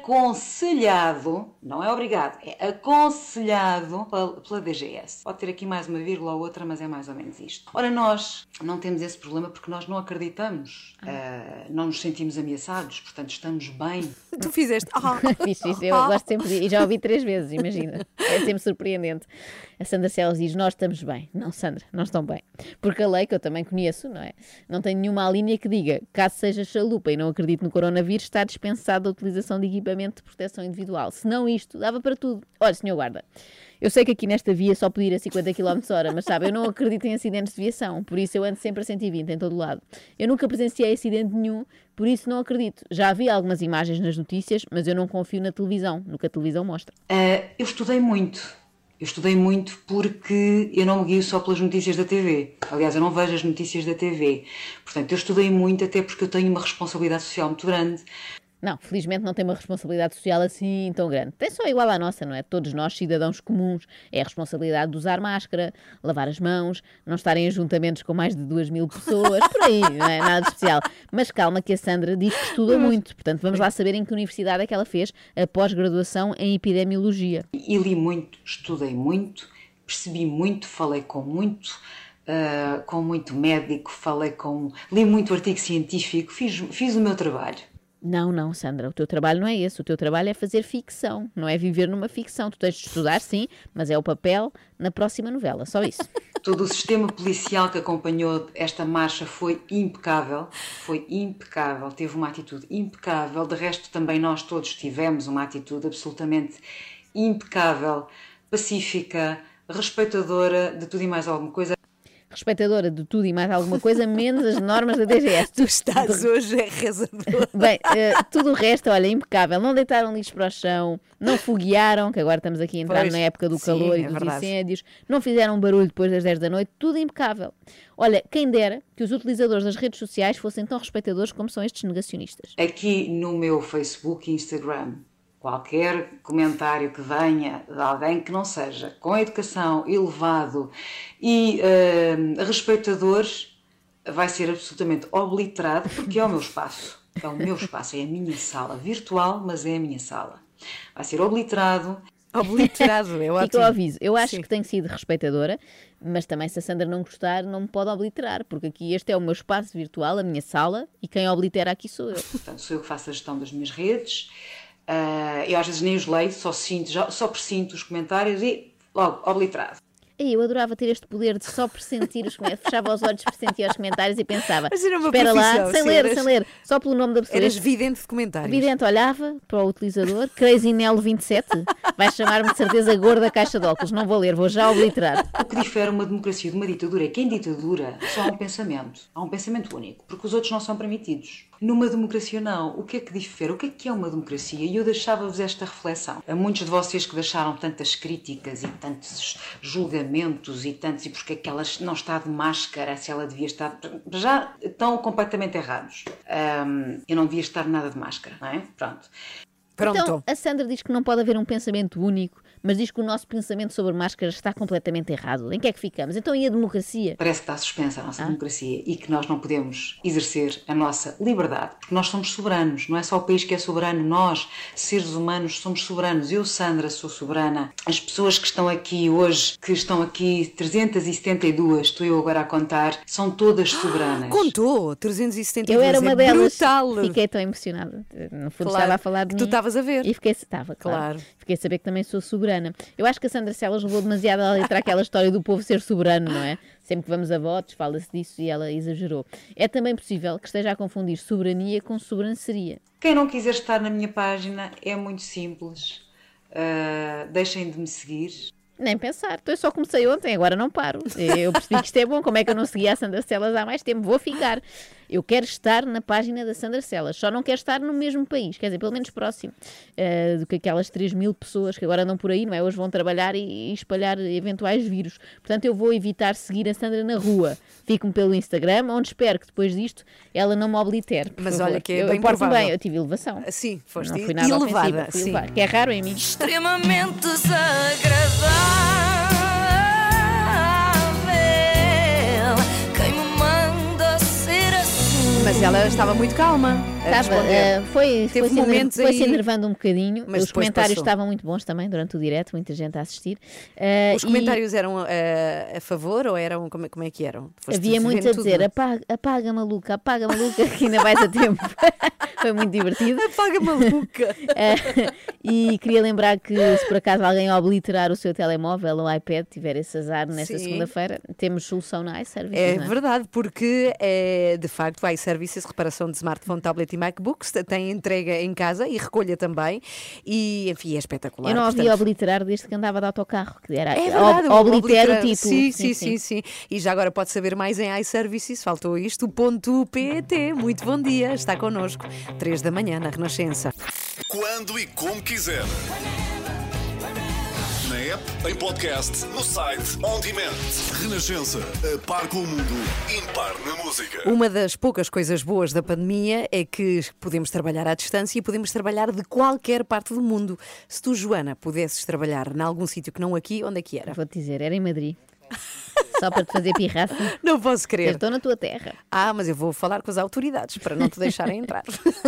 [SPEAKER 10] aconselhado, não é obrigado, é aconselhado pela D G S. Pode ter aqui mais uma vírgula ou outra, mas é mais ou menos isto. Ora, nós não temos esse problema porque nós não acreditamos, uh, não nos sentimos ameaçados, portanto estamos bem.
[SPEAKER 4] Tu fizeste... Ah.
[SPEAKER 5] Fiz isso, eu gosto sempre de... E já ouvi três vezes, imagina. É sempre surpreendente. A Sandra Celas diz, nós estamos bem. Não, Sandra, não estão bem. Porque a lei, que eu também conheço, não é? Não tem nenhuma linha que diga, caso seja chalupa e não acredite no coronavírus, está dispensada a utilização de equipamento de proteção individual. Se não isto, dava para tudo. Olha, senhor guarda, eu sei que aqui nesta via só podia ir a cinquenta quilómetros por hora, mas sabe, eu não acredito em acidentes de viação, por isso eu ando sempre a cento e vinte em todo lado. Eu nunca presenciei acidente nenhum, por isso não acredito. Já vi algumas imagens nas notícias, mas eu não confio na televisão, no que a televisão mostra.
[SPEAKER 10] Uh, eu estudei muito. Eu estudei muito porque eu não me guio só pelas notícias da T V. Aliás, eu não vejo as notícias da T V. Portanto, eu estudei muito até porque eu tenho uma responsabilidade social muito grande.
[SPEAKER 5] Não, felizmente não tem uma responsabilidade social assim tão grande. Tem só igual à nossa, não é? Todos nós, cidadãos comuns, é a responsabilidade de usar máscara, lavar as mãos, não estar em ajuntamentos com mais de duas mil pessoas, por aí, não é nada de especial. Mas calma que a Sandra diz que estuda muito, portanto vamos lá saber em que universidade é que ela fez a pós-graduação em epidemiologia.
[SPEAKER 10] E li muito, estudei muito, percebi muito, falei com muito... Uh, com muito médico, falei com... li muito artigo científico, fiz, fiz o meu trabalho.
[SPEAKER 5] Não, não, Sandra, o teu trabalho não é esse. O teu trabalho é fazer ficção, não é viver numa ficção. Tu tens de estudar, sim, mas é o papel na próxima novela, só isso.
[SPEAKER 10] Todo o sistema policial que acompanhou esta marcha foi impecável, foi impecável, teve uma atitude impecável. De resto, também nós todos tivemos uma atitude absolutamente impecável, pacífica, respeitadora de tudo e mais alguma coisa.
[SPEAKER 5] Respeitadora de tudo e mais alguma coisa, menos as normas da D G S.
[SPEAKER 4] Tu estás hoje arrasador.
[SPEAKER 5] Bem, uh, tudo o resto, olha, impecável. Não deitaram lixo para o chão, não foguearam, que agora estamos aqui a entrar pois, na época do calor sim, e dos é incêndios, não fizeram barulho depois das dez da noite, tudo impecável. Olha, quem dera que os utilizadores das redes sociais fossem tão respeitadores como são estes negacionistas.
[SPEAKER 10] Aqui no meu Facebook e Instagram, qualquer comentário que venha de alguém que não seja com educação, elevado e uh, respeitador vai ser absolutamente obliterado, porque é o meu espaço. É o meu espaço, é a minha sala virtual, mas é a minha sala. Vai ser obliterado.
[SPEAKER 4] Obliterado, é ótimo.
[SPEAKER 5] Fica o aviso. Eu acho
[SPEAKER 4] Sim.
[SPEAKER 5] que tenho sido respeitadora, mas também se a Sandra não gostar, não me pode obliterar, porque aqui este é o meu espaço virtual, a minha sala, e quem oblitera aqui sou eu.
[SPEAKER 10] Portanto, sou eu que faço a gestão das minhas redes. Uh, eu às vezes nem os leio, só, sinto, só pressinto os comentários e logo, obliterado.
[SPEAKER 5] E eu adorava ter este poder de só pressentir os comentários. Fechava os olhos, pressentia os comentários e pensava,
[SPEAKER 4] mas era uma
[SPEAKER 5] espera lá, sem
[SPEAKER 4] sim,
[SPEAKER 5] ler,
[SPEAKER 4] eras,
[SPEAKER 5] sem ler, só pelo nome da pessoa.
[SPEAKER 4] Eras vidente de comentários.
[SPEAKER 5] Vidente, olhava para o utilizador, Crazy Nelo vinte e sete, vai chamar-me de certeza gorda caixa de óculos, não vou ler, vou já obliterar.
[SPEAKER 10] O que difere uma democracia de uma ditadura é que em ditadura só há um pensamento, há um pensamento único, porque os outros não são permitidos. Numa democracia não. O que é que difere? O que é que é uma democracia? E eu deixava-vos esta reflexão. A muitos de vocês que deixaram tantas críticas e tantos julgamentos e tantos e porque é que ela não está de máscara, se ela devia estar... Já estão completamente errados. Um, eu não devia estar nada de máscara, não é? Pronto.
[SPEAKER 4] Pronto.
[SPEAKER 5] Então, a Sandra diz que não pode haver um pensamento único, mas diz que o nosso pensamento sobre máscaras está completamente errado. Em que é que ficamos? Então, e a democracia?
[SPEAKER 10] Parece que está suspensa a nossa ah? democracia e que nós não podemos exercer a nossa liberdade, porque nós somos soberanos, não é só o país que é soberano, nós, seres humanos, somos soberanos. Eu, Sandra, sou soberana. As pessoas que estão aqui hoje, que estão aqui trezentas e setenta e duas, estou eu agora a contar, são todas soberanas.
[SPEAKER 4] Contou! trezentas e setenta e duas,
[SPEAKER 5] eu era uma
[SPEAKER 4] é
[SPEAKER 5] delas.
[SPEAKER 4] Brutal.
[SPEAKER 5] Fiquei tão emocionada. No fundo,
[SPEAKER 4] claro,
[SPEAKER 5] estava a falar de mim.
[SPEAKER 4] Tu estavas a ver.
[SPEAKER 5] E fiquei, estava, claro.
[SPEAKER 4] claro.
[SPEAKER 5] Fiquei a saber que também sou soberana. Eu acho que a Sandra Celas levou demasiado a letrar aquela história do povo ser soberano, não é? Sempre que vamos a votos, fala-se disso e ela exagerou. É também possível que esteja a confundir soberania com sobranceria.
[SPEAKER 10] Quem não quiser estar na minha página é muito simples. Uh, deixem de me seguir.
[SPEAKER 5] Nem pensar. Então eu só comecei ontem, agora não paro. Eu percebi que isto é bom. Como é que eu não seguia a Sandra Celas há mais tempo? Vou ficar. Eu quero estar na página da Sandra Celas. Só não quero estar no mesmo país. Quer dizer, pelo menos próximo uh, do que aquelas três mil pessoas que agora andam por aí, não é? Hoje vão trabalhar e, e espalhar eventuais vírus. Portanto, eu vou evitar seguir a Sandra na rua. Fico-me pelo Instagram, onde espero que depois disto ela não me oblitere.
[SPEAKER 4] Mas
[SPEAKER 5] favor.
[SPEAKER 4] olha que é
[SPEAKER 5] eu,
[SPEAKER 4] bem
[SPEAKER 5] eu porto
[SPEAKER 4] provável.
[SPEAKER 5] bem, eu tive elevação.
[SPEAKER 4] Sim, foste
[SPEAKER 5] não fui nada
[SPEAKER 4] elevada.
[SPEAKER 5] Ofensiva, fui
[SPEAKER 4] sim.
[SPEAKER 5] elevada, que é raro em mim.
[SPEAKER 9] Extremamente desagradável. Quem me manda ser assim?
[SPEAKER 4] Mas Mas ela estava muito calma. a
[SPEAKER 5] Estava,
[SPEAKER 4] responder.
[SPEAKER 5] eh, foi,
[SPEAKER 4] Teve
[SPEAKER 5] foi, se,
[SPEAKER 4] momentos
[SPEAKER 5] foi se
[SPEAKER 4] aí-
[SPEAKER 5] enervando um bocadinho.
[SPEAKER 4] Mas
[SPEAKER 5] Os
[SPEAKER 4] depois
[SPEAKER 5] comentários
[SPEAKER 4] passou.
[SPEAKER 5] estavam muito bons também durante o direto, muita gente a assistir. Eh,
[SPEAKER 4] Os
[SPEAKER 5] e
[SPEAKER 4] comentários eram eh, a favor ou eram. Como é, como é que eram? Foste
[SPEAKER 5] havia muitos
[SPEAKER 4] vendo
[SPEAKER 5] a dizer:
[SPEAKER 4] tudo?
[SPEAKER 5] apaga, apaga maluca, apaga maluca, que ainda vais a tempo. Foi muito divertido.
[SPEAKER 4] Apaga maluca.
[SPEAKER 5] Eh, e queria lembrar que se por acaso alguém obliterar o seu telemóvel ou iPad, tiver esse azar nesta
[SPEAKER 4] Sim.
[SPEAKER 5] segunda-feira, temos solução na iServices.
[SPEAKER 4] É
[SPEAKER 5] não é?
[SPEAKER 4] verdade, porque é, de facto a iServices, reparação de smartphone, tablet e MacBooks, tem entrega em casa e recolha também. E enfim, é espetacular.
[SPEAKER 5] Eu não ouvi
[SPEAKER 4] portanto-
[SPEAKER 5] obliterar desde que andava de autocarro, que era
[SPEAKER 4] É verdade,
[SPEAKER 5] ob- oblitera o
[SPEAKER 4] oblitera-
[SPEAKER 5] título.
[SPEAKER 4] Sim, sim, sim, sim. E já agora pode saber mais em iServices, faltou isto, ponto .pt. Muito bom dia, está connosco. três da manhã na Renascença.
[SPEAKER 1] Quando e como quiser. Na app, em podcast, no site, on demand. Renascença, a par com o mundo, impar na música.
[SPEAKER 4] Uma das poucas coisas boas da pandemia é que podemos trabalhar à distância e podemos trabalhar de qualquer parte do mundo. Se tu, Joana, pudesses trabalhar em algum sítio que não aqui, onde é que era?
[SPEAKER 5] Vou-te dizer, era em Madrid. Só para te fazer pirraça.
[SPEAKER 4] Não posso
[SPEAKER 5] Eu
[SPEAKER 4] crer.
[SPEAKER 5] estou na tua terra.
[SPEAKER 4] Ah, mas eu vou falar com as autoridades para não te deixarem entrar.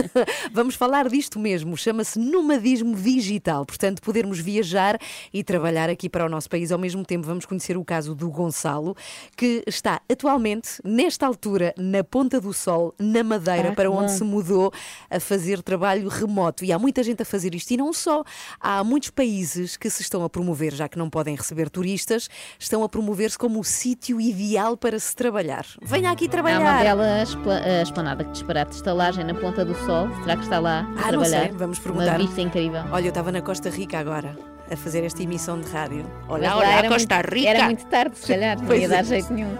[SPEAKER 4] Vamos falar disto mesmo, chama-se nomadismo digital. Portanto, podermos viajar e trabalhar aqui para o nosso país ao mesmo tempo. Vamos conhecer o caso do Gonçalo, que está atualmente, nesta altura, na Ponta do Sol, na Madeira,
[SPEAKER 5] Ah,
[SPEAKER 4] para
[SPEAKER 5] que
[SPEAKER 4] onde
[SPEAKER 5] bom.
[SPEAKER 4] se mudou a fazer trabalho remoto. E há muita gente a fazer isto. E não só. Há muitos países que se estão a promover, já que não podem receber turistas, estão a promover-se como o sítio ideal para se trabalhar. Venha aqui
[SPEAKER 5] Há uma
[SPEAKER 4] trabalhar.
[SPEAKER 5] bela espla- eh, esplanada que disparate, estalagem na Ponta do Sol. Será que está lá a
[SPEAKER 4] Ah, não
[SPEAKER 5] trabalhar?
[SPEAKER 4] sei, vamos perguntar.
[SPEAKER 5] Uma vista incrível.
[SPEAKER 4] Olha, eu estava na Costa Rica agora a fazer esta emissão de rádio. Olha,
[SPEAKER 5] Mas lá
[SPEAKER 4] olha,
[SPEAKER 5] era
[SPEAKER 4] Costa
[SPEAKER 5] muito,
[SPEAKER 4] Rica.
[SPEAKER 5] Era muito tarde, se calhar, não
[SPEAKER 4] Pois
[SPEAKER 5] ia
[SPEAKER 4] é.
[SPEAKER 5] dar jeito nenhum.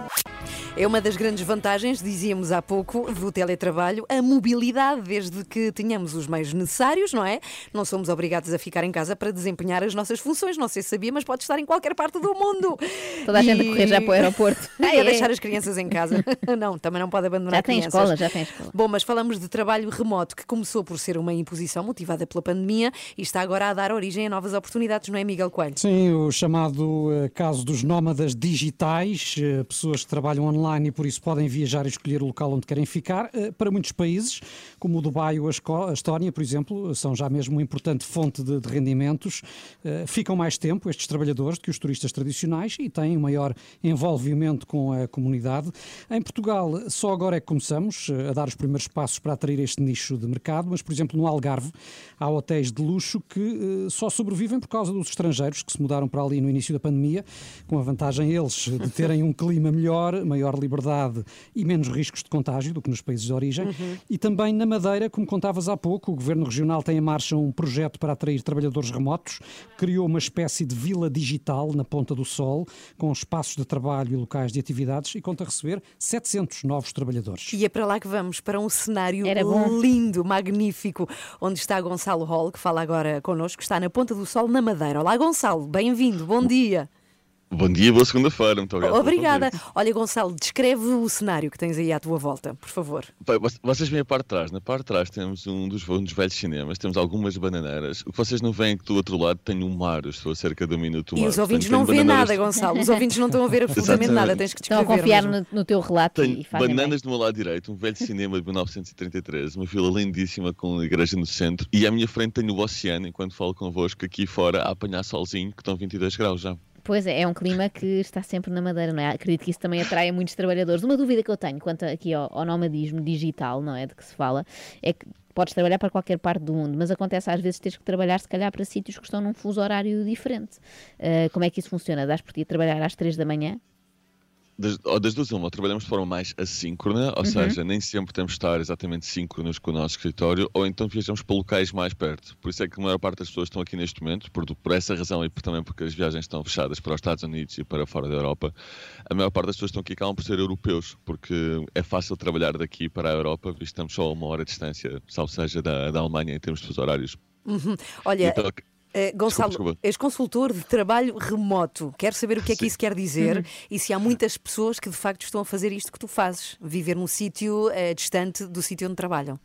[SPEAKER 4] É uma das grandes vantagens, dizíamos há pouco, do teletrabalho, a mobilidade, desde que tenhamos os meios necessários, não é? Não somos obrigados a ficar em casa para desempenhar as nossas funções. Não sei se sabia, mas pode estar em qualquer parte do mundo.
[SPEAKER 5] Toda a gente a
[SPEAKER 4] E-
[SPEAKER 5] correr já para o aeroporto.
[SPEAKER 4] E a
[SPEAKER 5] É.
[SPEAKER 4] deixar as crianças em casa. Não, também não pode abandonar
[SPEAKER 5] Já tem
[SPEAKER 4] crianças.
[SPEAKER 5] escola, já tem escola.
[SPEAKER 4] Bom, mas falamos de trabalho remoto, que começou por ser uma imposição motivada pela pandemia e está agora a dar origem a novas oportunidades, não é, Miguel Coelho?
[SPEAKER 7] Sim, o chamado eh, caso dos nómadas digitais, eh, pessoas que trabalham online e por isso podem viajar e escolher o local onde querem ficar. Eh, para muitos países, como o Dubai ou a Esco- a Estónia, por exemplo, são já mesmo uma importante fonte de, de rendimentos. Eh, ficam mais tempo estes trabalhadores do que os turistas tradicionais e têm um maior envolvimento com a comunidade. Em Portugal, só agora é que começamos eh, a dar os primeiros passos para atrair este nicho de mercado, mas, por exemplo, no Algarve, há hotéis de luxo que eh, só sobrevivem por causa dos estrangeiros que se mudaram para ali no início da pandemia, com a vantagem eles de terem um clima melhor, maior liberdade e menos riscos de contágio do que nos países de origem.
[SPEAKER 4] Uhum.
[SPEAKER 7] E também na Madeira, como contavas há pouco, o Governo Regional tem em marcha um projeto para atrair trabalhadores remotos, criou uma espécie de vila digital na Ponta do Sol, com espaços de trabalho e locais de atividades e conta receber setecentos novos trabalhadores.
[SPEAKER 4] E é para lá que vamos, para um cenário
[SPEAKER 5] Era bom.
[SPEAKER 4] lindo, magnífico, onde está Gonçalo Hall, que fala agora connosco, está na Ponta do Sol, na Madeira. Olá, Gonçalo, bem-vindo, bom dia.
[SPEAKER 11] Bom dia, boa segunda-feira, muito obrigado. pelo
[SPEAKER 4] Obrigada.
[SPEAKER 11] convite.
[SPEAKER 4] Olha, Gonçalo, descreve o cenário que tens aí à tua volta, por favor.
[SPEAKER 11] Bem, vo- vocês vêm a parte de trás. Na parte de trás temos um dos, um dos velhos cinemas, temos algumas bananeiras. O que vocês não veem é que do outro lado tem um mar, eu estou a cerca de um minuto do
[SPEAKER 4] E
[SPEAKER 11] mar.
[SPEAKER 4] os ouvintes
[SPEAKER 11] Portanto,
[SPEAKER 4] não
[SPEAKER 11] tem
[SPEAKER 4] vêem
[SPEAKER 11] bananeiras-
[SPEAKER 4] nada, Gonçalo. Os ouvintes não estão a ver absolutamente
[SPEAKER 11] Exatamente.
[SPEAKER 4] nada. Tens que
[SPEAKER 5] Estão a
[SPEAKER 4] descrever
[SPEAKER 5] confiar
[SPEAKER 4] mesmo.
[SPEAKER 5] no, no teu relato
[SPEAKER 11] Tenho
[SPEAKER 5] e fazem bem.
[SPEAKER 11] bananas do meu lado direito, um velho cinema de mil novecentos e trinta e três, uma vila lindíssima com uma igreja no centro, e à minha frente tenho o oceano, enquanto falo convosco aqui fora a apanhar solzinho, que estão vinte e dois graus já.
[SPEAKER 5] Pois é, é um clima que está sempre na Madeira, não é? Acredito que isso também atrai muitos trabalhadores. Uma dúvida que eu tenho quanto aqui ao, ao nomadismo digital, não é? De que se fala, é que podes trabalhar para qualquer parte do mundo, mas acontece às vezes teres que trabalhar se calhar para sítios que estão num fuso horário diferente. Uh, como é que isso funciona? Dás por ti a trabalhar às três da manhã?
[SPEAKER 11] Das, ou das duas, uma, ou trabalhamos de forma mais assíncrona, ou
[SPEAKER 5] Uhum.
[SPEAKER 11] seja, nem sempre temos de estar exatamente síncronos com o nosso escritório, ou então viajamos para locais mais perto. Por isso é que a maior parte das pessoas estão aqui neste momento, por, por essa razão e por, também porque as viagens estão fechadas para os Estados Unidos e para fora da Europa, a maior parte das pessoas estão aqui acabam por ser europeus, porque é fácil trabalhar daqui para a Europa, visto que estamos só a uma hora de distância, salvo seja da, da Alemanha em termos de fuso horários.
[SPEAKER 4] Uhum. Olha,
[SPEAKER 11] Então,
[SPEAKER 4] eh, Gonçalo,
[SPEAKER 11] desculpa, desculpa.
[SPEAKER 4] és consultor de trabalho remoto. Quero saber o que é que
[SPEAKER 11] Sim.
[SPEAKER 4] isso quer dizer e se há muitas pessoas que de facto estão a fazer isto que tu fazes, viver num sítio eh, distante do sítio onde trabalham.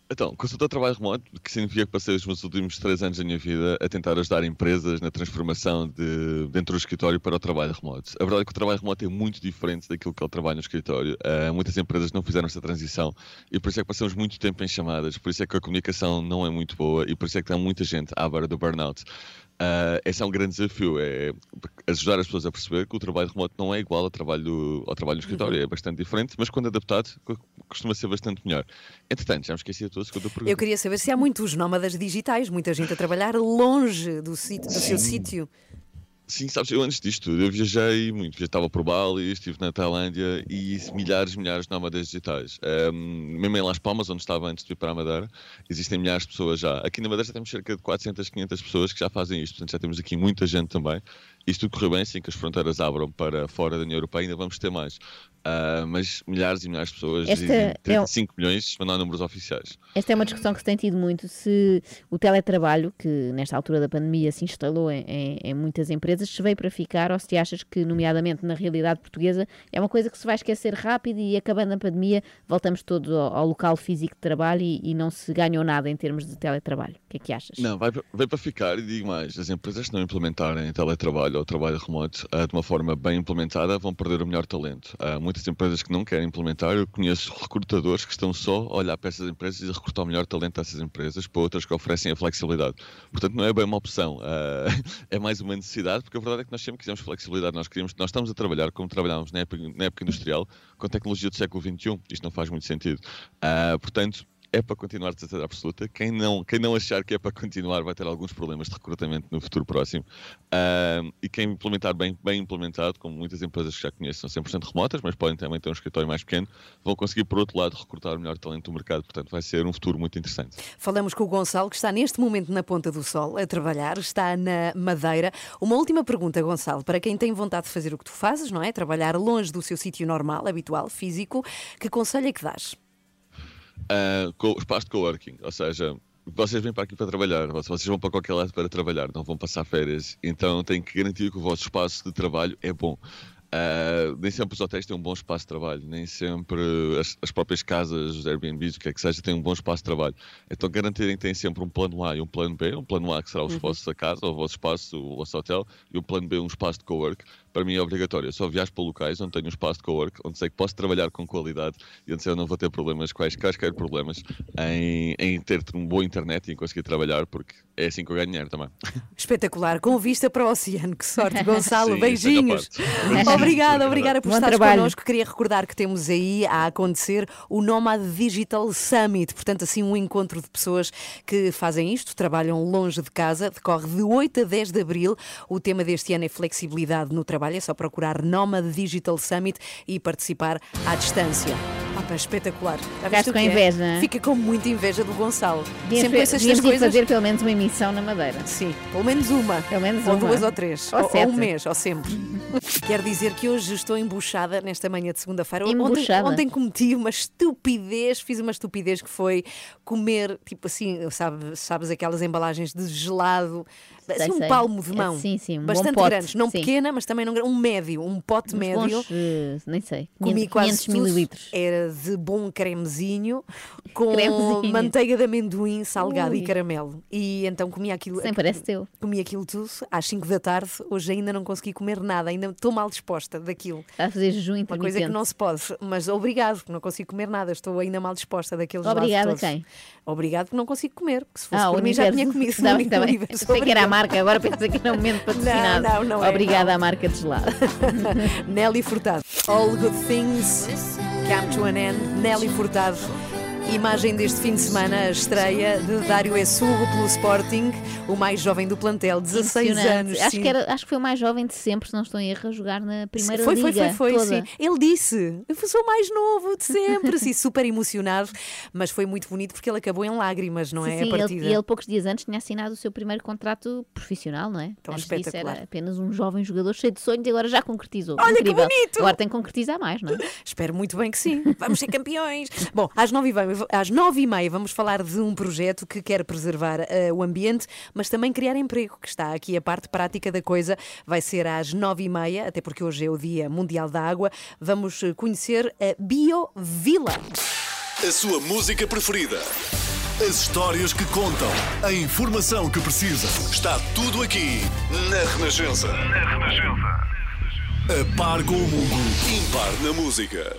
[SPEAKER 11] Então, consultor de trabalho remoto, que significa que passei os meus últimos três anos da minha vida a tentar ajudar empresas na transformação de, dentro do escritório para o trabalho remoto. A verdade é que o trabalho remoto é muito diferente daquilo que é o trabalho no escritório. Uh, muitas empresas não fizeram essa transição e por isso é que passamos muito tempo em chamadas, por isso é que a comunicação não é muito boa e por isso é que há muita gente à beira do burnout. Uh, esse é um grande desafio, é ajudar as pessoas a perceber que o trabalho remoto não é igual ao trabalho, ao trabalho no escritório, uhum. é bastante diferente, mas quando adaptado costuma ser bastante melhor. Entretanto, já me esqueci a tua segunda pergunta.
[SPEAKER 4] Eu queria saber se há muitos nómadas digitais, muita gente a trabalhar longe do, sítio, do seu sítio.
[SPEAKER 11] Sim, sabes, eu antes disto eu viajei muito, já estava por Bali, estive na Tailândia e milhares e milhares de nómadas digitais. Um, mesmo em Las Palmas, onde estava antes de ir para a Madeira, existem milhares de pessoas já. Aqui na Madeira já temos cerca de quatrocentas, quinhentas pessoas que já fazem isto, portanto já temos aqui muita gente também. Isto tudo correu bem, assim que as fronteiras abram para fora da União Europeia, ainda vamos ter mais. Uh, mas milhares e milhares de pessoas,
[SPEAKER 5] Esta
[SPEAKER 11] e trinta e cinco
[SPEAKER 5] é...
[SPEAKER 11] milhões, mas não há números oficiais.
[SPEAKER 5] Esta é uma discussão que se tem tido muito, se o teletrabalho, que nesta altura da pandemia se instalou em, em, em muitas empresas, se veio para ficar ou se achas que, nomeadamente na realidade portuguesa, é uma coisa que se vai esquecer rápido e acabando a pandemia voltamos todos ao, ao local físico de trabalho e, e não se ganhou nada em termos de teletrabalho. O que é que achas?
[SPEAKER 11] Não, vai, vai para ficar e digo mais, as empresas que não implementarem teletrabalho ou trabalho remoto uh, de uma forma bem implementada vão perder o melhor talento. Uh, muitas empresas que não querem implementar, eu conheço recrutadores que estão só a olhar para essas empresas e a recrutar o melhor talento dessas empresas para outras que oferecem a flexibilidade. Portanto, não é bem uma opção, uh, é mais uma necessidade, porque a verdade é que nós sempre quisemos flexibilidade, nós, queríamos, nós estamos a trabalhar como trabalhámos na época, na época industrial com tecnologia do século vinte e um, isto não faz muito sentido. Uh, portanto, é para continuar de certeza absoluta. Quem não, quem não achar que é para continuar vai ter alguns problemas de recrutamento no futuro próximo. Uh, e quem implementar bem, bem implementado, como muitas empresas que já conhecem, são cem por cento remotas, mas podem também ter um escritório mais pequeno, vão conseguir, por outro lado, recrutar o melhor talento do mercado. Portanto, vai ser um futuro muito interessante.
[SPEAKER 4] Falamos com o Gonçalo, que está neste momento na Ponta do Sol a trabalhar, está na Madeira. Uma última pergunta, Gonçalo, para quem tem vontade de fazer o que tu fazes, não é? Trabalhar longe do seu sítio normal, habitual, físico, que conselho é que dás?
[SPEAKER 11] Uh, com, espaço de coworking, ou seja, vocês vêm para aqui para trabalhar, vocês vão para qualquer lado para trabalhar, não vão passar férias, então têm que garantir que o vosso espaço de trabalho é bom. Uh, nem sempre os hotéis têm um bom espaço de trabalho, nem sempre as, as próprias casas, os Airbnbs, o que é que seja, têm um bom espaço de trabalho. Então garantirem que têm sempre um plano A e um plano B, um plano A que será o vosso uhum. casa, o vosso espaço, o vosso hotel, e um plano B, um espaço de cowork. Para mim é obrigatório. Eu só viajo para locais onde tenho um espaço de cowork, onde sei que posso trabalhar com qualidade e onde sei que eu não vou ter problemas, quaisquer problemas, em, em ter uma boa internet e em conseguir trabalhar, porque é assim que eu ganho dinheiro também.
[SPEAKER 4] Espetacular, com vista para o oceano. Que sorte, Gonçalo.
[SPEAKER 11] Sim,
[SPEAKER 4] beijinhos. Obrigada, obrigada por
[SPEAKER 5] Bom
[SPEAKER 4] estares
[SPEAKER 5] trabalho.
[SPEAKER 4] connosco. Queria recordar que temos aí a acontecer o Nomad Digital Summit. Portanto, assim, um encontro de pessoas que fazem isto, trabalham longe de casa. Decorre de oito a dez de abril. O tema deste ano é flexibilidade no trabalho. É só procurar Nomad Digital Summit e participar à distância. Ah, pá, espetacular.
[SPEAKER 5] Ficaste com inveja,
[SPEAKER 4] é? Fica com muita inveja do Gonçalo.
[SPEAKER 5] Devíamos,
[SPEAKER 4] Sempre essas
[SPEAKER 5] devíamos
[SPEAKER 4] coisas...
[SPEAKER 5] fazer pelo menos uma emissão na Madeira.
[SPEAKER 4] Sim, pelo menos uma.
[SPEAKER 5] Pelo menos
[SPEAKER 4] ou
[SPEAKER 5] uma.
[SPEAKER 4] duas ou três.
[SPEAKER 5] Ou,
[SPEAKER 4] ou,
[SPEAKER 5] sete.
[SPEAKER 4] ou um mês, ou sempre. Quer dizer que hoje estou embuchada nesta manhã de segunda-feira. Ontem,
[SPEAKER 5] Embuchada?
[SPEAKER 4] ontem cometi uma estupidez, fiz uma estupidez que foi comer, tipo assim, sabe, sabes aquelas embalagens de gelado,
[SPEAKER 5] Sei,
[SPEAKER 4] assim um
[SPEAKER 5] sei.
[SPEAKER 4] palmo de mão.
[SPEAKER 5] Sim, sim, um
[SPEAKER 4] bastante
[SPEAKER 5] bom pote,
[SPEAKER 4] grandes, não
[SPEAKER 5] sim.
[SPEAKER 4] pequena, mas também não grande, um médio, um pote
[SPEAKER 5] Uns
[SPEAKER 4] médio.
[SPEAKER 5] bons, uh, nem sei,
[SPEAKER 4] Comi
[SPEAKER 5] quinhentos,
[SPEAKER 4] quase
[SPEAKER 5] quinhentos
[SPEAKER 4] tudo.
[SPEAKER 5] mililitros.
[SPEAKER 4] Era de bom cremezinho com
[SPEAKER 5] Cremezinho.
[SPEAKER 4] manteiga de amendoim salgado
[SPEAKER 5] Ui.
[SPEAKER 4] e caramelo. E então comi aquilo.
[SPEAKER 5] Sem parece teu.
[SPEAKER 4] Comi aquilo tudo às cinco da tarde. Hoje ainda não consegui comer nada, ainda estou mal disposta daquilo.
[SPEAKER 5] Está a fazer jejum
[SPEAKER 4] Uma
[SPEAKER 5] intermitente.
[SPEAKER 4] coisa que não se pode, mas obrigado, porque não consigo comer nada. Estou ainda mal disposta daqueles gelados
[SPEAKER 5] Obrigada
[SPEAKER 4] todos.
[SPEAKER 5] quem?
[SPEAKER 4] Obrigado porque não consigo comer, porque se fosse
[SPEAKER 5] Ah,
[SPEAKER 4] por
[SPEAKER 5] o
[SPEAKER 4] mim já tinha
[SPEAKER 5] universo.
[SPEAKER 4] comido.
[SPEAKER 5] Tá
[SPEAKER 4] O
[SPEAKER 5] bem, tá bem.
[SPEAKER 4] universo.
[SPEAKER 5] Sei que era a
[SPEAKER 4] Obrigada.
[SPEAKER 5] marca, agora pensei que era um momento patrocinado.
[SPEAKER 4] Não, não, não é,
[SPEAKER 5] Obrigada
[SPEAKER 4] não.
[SPEAKER 5] à marca de gelado.
[SPEAKER 4] Nelly Furtado. All good things come to an end. Nelly Furtado. Imagem deste fim de semana, a estreia de Dário Essugo pelo Sporting, o mais jovem do plantel, dezasseis
[SPEAKER 5] Impressionante.
[SPEAKER 4] anos.
[SPEAKER 5] Acho
[SPEAKER 4] sim.
[SPEAKER 5] que, era, acho que foi o mais jovem de sempre, se não estou em erro, a jogar na primeira
[SPEAKER 4] foi,
[SPEAKER 5] liga.
[SPEAKER 4] Foi, foi, foi,
[SPEAKER 5] toda.
[SPEAKER 4] sim. Ele disse, eu sou o mais novo de sempre, assim, super emocionado, mas foi muito bonito porque ele acabou em lágrimas, não
[SPEAKER 5] sim,
[SPEAKER 4] é?
[SPEAKER 5] sim,
[SPEAKER 4] a partida.
[SPEAKER 5] ele, e ele poucos dias antes tinha assinado o seu primeiro contrato profissional, não é?
[SPEAKER 4] Tão
[SPEAKER 5] Antes disso
[SPEAKER 4] espetacular.
[SPEAKER 5] era apenas um jovem jogador cheio de sonhos e agora já concretizou.
[SPEAKER 4] Olha
[SPEAKER 5] Incrível.
[SPEAKER 4] que bonito!
[SPEAKER 5] Agora tem que concretizar mais, não é?
[SPEAKER 4] Espero muito bem que sim. Vamos ser campeões. Bom, às nove e meia, às nove e meia vamos falar de um projeto que quer preservar uh, o ambiente, mas também criar emprego, que está aqui a parte prática da coisa. Vai ser às nove e meia, até porque hoje é o Dia Mundial da Água. Vamos conhecer a Biovila.
[SPEAKER 1] A sua música preferida. As histórias que contam. A informação que precisa. Está tudo aqui na Renascença. Na Renascença. A par com o mundo, impar na música.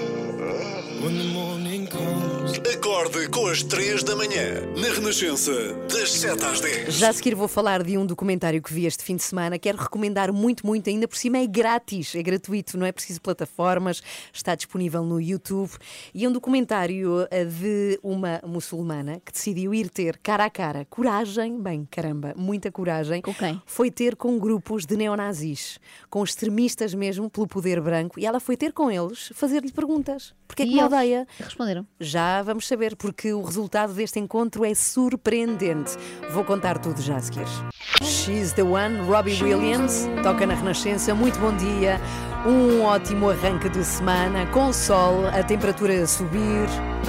[SPEAKER 1] Acorde com as três da manhã, na Renascença, das sete às dez.
[SPEAKER 4] Já a seguir vou falar de um documentário que vi este fim de semana. Quero recomendar muito, muito, ainda por cima é grátis, é gratuito, não é preciso plataformas, está disponível no YouTube. E é um documentário de uma muçulmana que decidiu ir ter cara a cara, coragem, bem, caramba, muita coragem.
[SPEAKER 5] Com quem?
[SPEAKER 4] Foi ter com grupos de neonazis, com extremistas mesmo pelo poder branco, e ela foi ter com eles, fazer-lhe perguntas. Porque é que
[SPEAKER 5] E
[SPEAKER 4] me
[SPEAKER 5] eles
[SPEAKER 4] odeia?
[SPEAKER 5] responderam?
[SPEAKER 4] Já vamos saber, porque o resultado deste encontro é surpreendente. Vou contar tudo já a seguir. She's the One, Robbie Williams, toca na Renascença. Muito bom dia, um ótimo arranque de semana, com sol, a temperatura a subir.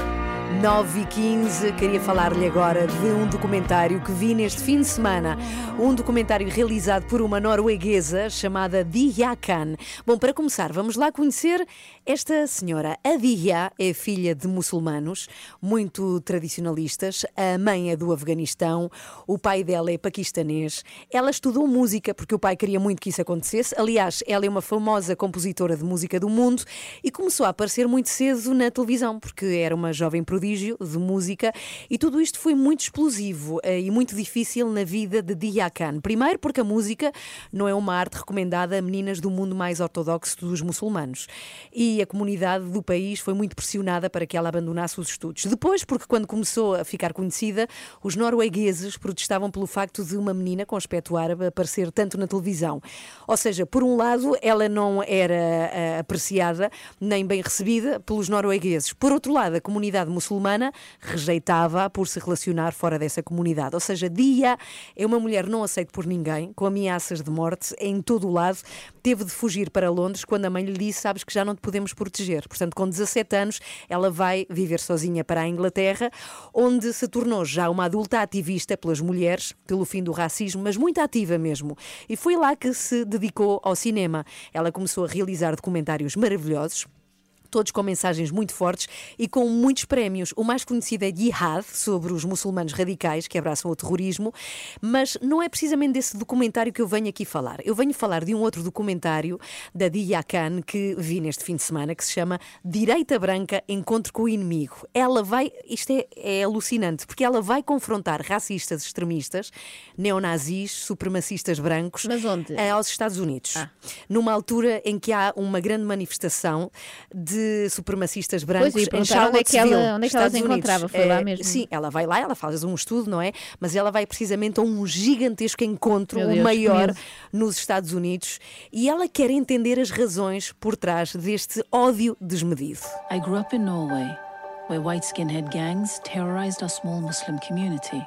[SPEAKER 4] nove e quinze, queria falar-lhe agora de um documentário que vi neste fim de semana. Um documentário realizado por uma norueguesa chamada Dia Khan. Bom, para começar, vamos lá conhecer esta senhora. A Dia é filha de muçulmanos, muito tradicionalistas. A mãe é do Afeganistão, o pai dela é paquistanês. Ela estudou música porque o pai queria muito que isso acontecesse. Aliás, ela é uma famosa compositora de música do mundo e começou a aparecer muito cedo na televisão, porque era uma jovem prodígio de música, e tudo isto foi muito explosivo e muito difícil na vida de Dia Khan. Primeiro porque a música não é uma arte recomendada a meninas do mundo mais ortodoxo dos muçulmanos, e a comunidade do país foi muito pressionada para que ela abandonasse os estudos. Depois porque quando começou a ficar conhecida, os noruegueses protestavam pelo facto de uma menina com aspecto árabe aparecer tanto na televisão. Ou seja, por um lado ela não era uh, apreciada nem bem recebida pelos noruegueses. Por outro lado, a comunidade muçulmana rejeitava-a por se relacionar fora dessa comunidade. Ou seja, Dia é uma mulher não aceita por ninguém, com ameaças de morte em todo o lado. Teve de fugir para Londres quando a mãe lhe disse: sabes que já não te podemos proteger. Portanto, com dezassete anos, ela vai viver sozinha para a Inglaterra, onde se tornou já uma adulta ativista pelas mulheres, pelo fim do racismo, mas muito ativa mesmo. E foi lá que se dedicou ao cinema. Ela começou a realizar documentários maravilhosos, todos com mensagens muito fortes e com muitos prémios. O mais conhecido é Jihad, sobre os muçulmanos radicais que abraçam o terrorismo, mas não é precisamente desse documentário que eu venho aqui falar. Eu venho falar de um outro documentário da Dia Khan que vi neste fim de semana, que se chama Direita Branca, Encontro com o Inimigo. Ela vai, isto é, é alucinante, porque ela vai confrontar racistas extremistas, neonazis, supremacistas brancos.
[SPEAKER 5] Mas onde?
[SPEAKER 4] Aos Estados Unidos.
[SPEAKER 5] Ah.
[SPEAKER 4] Numa altura em que há uma grande manifestação de supremacistas brancos
[SPEAKER 5] pois,
[SPEAKER 4] em Charlottesville,
[SPEAKER 5] onde é que ela, onde é que ela se
[SPEAKER 4] Estados
[SPEAKER 5] encontrava?
[SPEAKER 4] Unidos.
[SPEAKER 5] Foi lá
[SPEAKER 4] É,
[SPEAKER 5] mesmo?
[SPEAKER 4] Sim, ela vai lá, ela faz um estudo, não é? Mas ela vai precisamente a um gigantesco encontro,
[SPEAKER 5] Meu
[SPEAKER 4] o
[SPEAKER 5] Deus,
[SPEAKER 4] maior
[SPEAKER 5] medo.
[SPEAKER 4] nos Estados Unidos, e ela quer entender as razões por trás deste ódio desmedido.
[SPEAKER 12] I grew up in Norway, where white skinhead gangs terrorized our small Muslim community.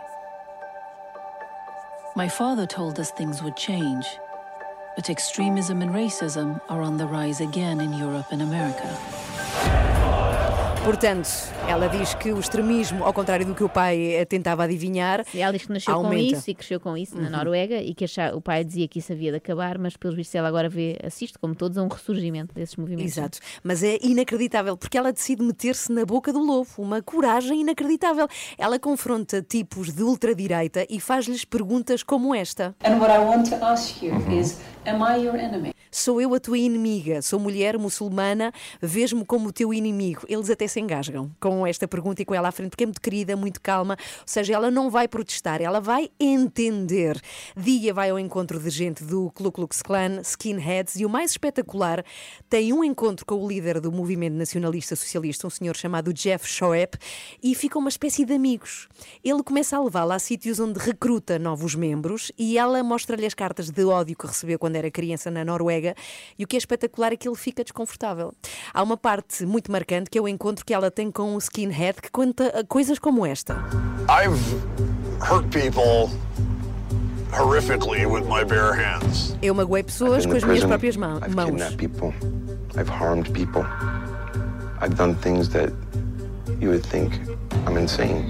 [SPEAKER 12] My father told us things would change, but extremism and racism are on the rise again in Europe and America.
[SPEAKER 4] Portanto, ela diz que o extremismo, ao contrário do que o pai tentava adivinhar,
[SPEAKER 5] E ela diz que nasceu
[SPEAKER 4] aumenta.
[SPEAKER 5] com isso e cresceu com isso na
[SPEAKER 4] Uhum.
[SPEAKER 5] Noruega, e que achava, o pai dizia que isso havia de acabar, mas pelos vistos ela agora vê, assiste, como todos, a um ressurgimento desses movimentos.
[SPEAKER 4] Exato, mas é inacreditável porque ela decide meter-se na boca do lobo, uma coragem inacreditável. Ela confronta tipos de ultradireita e faz-lhes perguntas como esta.
[SPEAKER 13] And what I want to ask you is, am I your enemy?
[SPEAKER 4] Sou eu a tua inimiga, sou mulher muçulmana, vês-me como o teu inimigo. Eles até se engasgam com esta pergunta e com ela à frente, porque é muito querida, muito calma, ou seja, ela não vai protestar, ela vai entender. Dia vai ao encontro de gente do Ku Klux Klan, skinheads, e o mais espetacular, tem um encontro com o líder do movimento nacionalista socialista, um senhor chamado Jeff Schoep, e fica uma espécie de amigos. Ele começa a levá-la a sítios onde recruta novos membros e ela mostra-lhe as cartas de ódio que recebeu quando era criança na Noruega, e o que é espetacular é que ele fica desconfortável. Há uma parte muito marcante que é o encontro que ela tem com um skinhead que conta coisas como esta.
[SPEAKER 14] I've hurt people horrifically with my bare hands.
[SPEAKER 4] Eu magoei pessoas com as minhas próprias mãos.
[SPEAKER 15] I've kidnapped people. I've harmed people. I've done things that you would think I'm insane.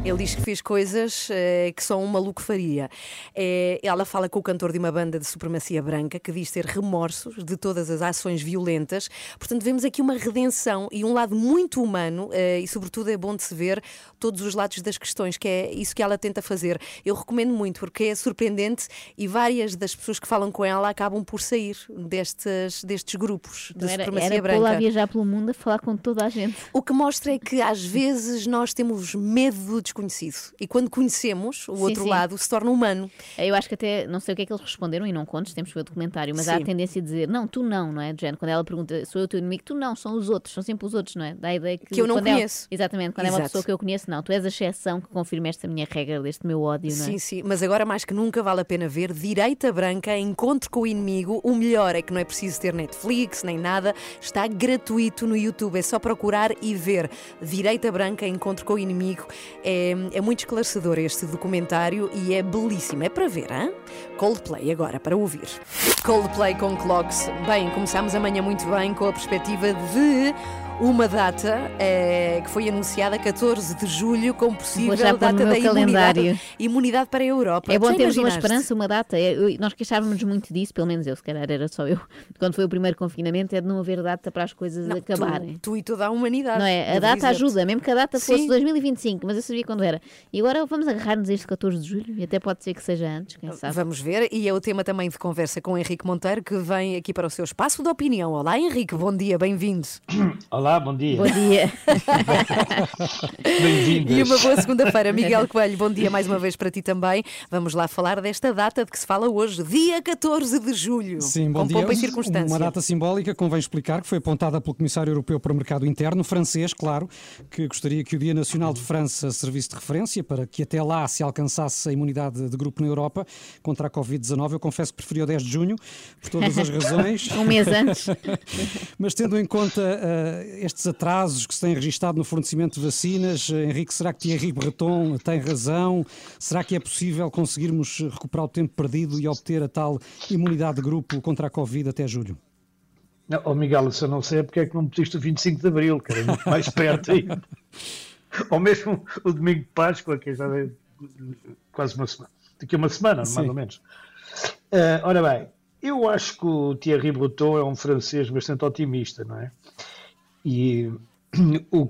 [SPEAKER 4] Ele diz que fez coisas eh, que só um maluco faria. Eh, ela fala com o cantor de uma banda de supremacia branca que diz ter remorsos de todas as ações violentas. Portanto, vemos aqui uma redenção e um lado muito humano eh, e, sobretudo, é bom de se ver todos os lados das questões, que é isso que ela tenta fazer. Eu recomendo muito porque é surpreendente e várias das pessoas que falam com ela acabam por sair destes, destes grupos de
[SPEAKER 5] Então era,
[SPEAKER 4] supremacia
[SPEAKER 5] era
[SPEAKER 4] branca.
[SPEAKER 5] pô-la a viajar pelo mundo a falar com toda a gente.
[SPEAKER 4] O que mostra é que às vezes nós temos medo do desconhecido e quando conhecemos o
[SPEAKER 5] Sim,
[SPEAKER 4] outro
[SPEAKER 5] sim.
[SPEAKER 4] lado se torna humano.
[SPEAKER 5] Eu acho que até, não sei o que é que eles responderam e não contes, temos que ver o documentário, mas há a
[SPEAKER 4] Sim.
[SPEAKER 5] tendência a dizer, não, tu não, não é? Quando ela pergunta, sou eu o teu inimigo, tu não, são os outros, são sempre os outros, não é? Dá a ideia que,
[SPEAKER 4] Que eu não
[SPEAKER 5] quando é-
[SPEAKER 4] conheço.
[SPEAKER 5] exatamente, quando é uma
[SPEAKER 4] Exato.
[SPEAKER 5] pessoa que eu conheço, não, tu és a exceção que confirma esta minha regra, deste meu ódio, não é?
[SPEAKER 4] Sim, sim, mas agora mais que nunca vale a pena ver Direita Branca, Encontro com o Inimigo. O melhor é que não é preciso ter Netflix nem nada, está gratuito no YouTube, é só procurar e ver Direita Branca, Encontro com o Inimigo. É, é muito esclarecedor este documentário e é belíssimo, é para ver, hein? Coldplay agora, para ouvir. Coldplay com Clocks. Bem, começámos amanhã muito bem com a perspectiva de uma data eh, que foi anunciada catorze de julho como possível
[SPEAKER 5] Vou já pôr
[SPEAKER 4] data
[SPEAKER 5] no meu
[SPEAKER 4] da imunidade,
[SPEAKER 5] calendário.
[SPEAKER 4] imunidade para a Europa.
[SPEAKER 5] É bom
[SPEAKER 4] Já
[SPEAKER 5] termos uma
[SPEAKER 4] imaginaste?
[SPEAKER 5] esperança, uma data. É, eu- nós queixávamos muito disso, pelo menos eu, se calhar era só eu. Quando foi o primeiro confinamento, é de não haver data para as coisas
[SPEAKER 4] Não,
[SPEAKER 5] acabarem.
[SPEAKER 4] Tu, tu e toda a humanidade.
[SPEAKER 5] Não é? A
[SPEAKER 4] devo
[SPEAKER 5] data
[SPEAKER 4] dizer-te.
[SPEAKER 5] ajuda, mesmo que a data fosse
[SPEAKER 4] Sim.
[SPEAKER 5] dois mil e vinte e cinco, mas eu sabia quando era. E agora vamos agarrar-nos a este catorze de julho, e até pode ser que seja antes, quem sabe.
[SPEAKER 4] Vamos ver, e é o tema também de conversa com o Henrique Monteiro, que vem aqui para o seu espaço de opinião. Olá, Henrique, bom dia, bem-vindo.
[SPEAKER 16] Olá, bom dia.
[SPEAKER 5] Bom dia.
[SPEAKER 16] Bem-vindas.
[SPEAKER 4] E uma boa segunda-feira. Miguel Coelho, bom dia mais uma vez para ti também. Vamos lá falar desta data de que se fala hoje, dia catorze de julho.
[SPEAKER 7] Sim, bom
[SPEAKER 4] com
[SPEAKER 7] dia.
[SPEAKER 4] pompa e circunstância.
[SPEAKER 7] Uma data simbólica, convém explicar, que foi apontada pelo Comissário Europeu para o Mercado Interno, francês, claro, que gostaria que o Dia Nacional de França servisse de referência para que até lá se alcançasse a imunidade de grupo na Europa contra a covid dezanove. Eu confesso que preferi o dez de junho, por todas as razões.
[SPEAKER 5] Um mês antes.
[SPEAKER 7] Mas tendo em conta uh, estes atrasos que se têm registado no fornecimento de vacinas, uh, Henrique, será que Thierry Breton tem razão? Será que é possível conseguirmos recuperar o tempo perdido e obter a tal imunidade de grupo contra a Covid até julho?
[SPEAKER 16] Não, oh Miguel, se eu não sei é porque é que não metiste o vinte e cinco de Abril, que era muito mais perto ainda. Ou mesmo o domingo de Páscoa, que já é quase uma semana. Daqui a uma semana,
[SPEAKER 7] Sim.
[SPEAKER 16] mais ou menos. Uh, ora bem, eu acho que o Thierry Breton é um francês bastante otimista, não é? E o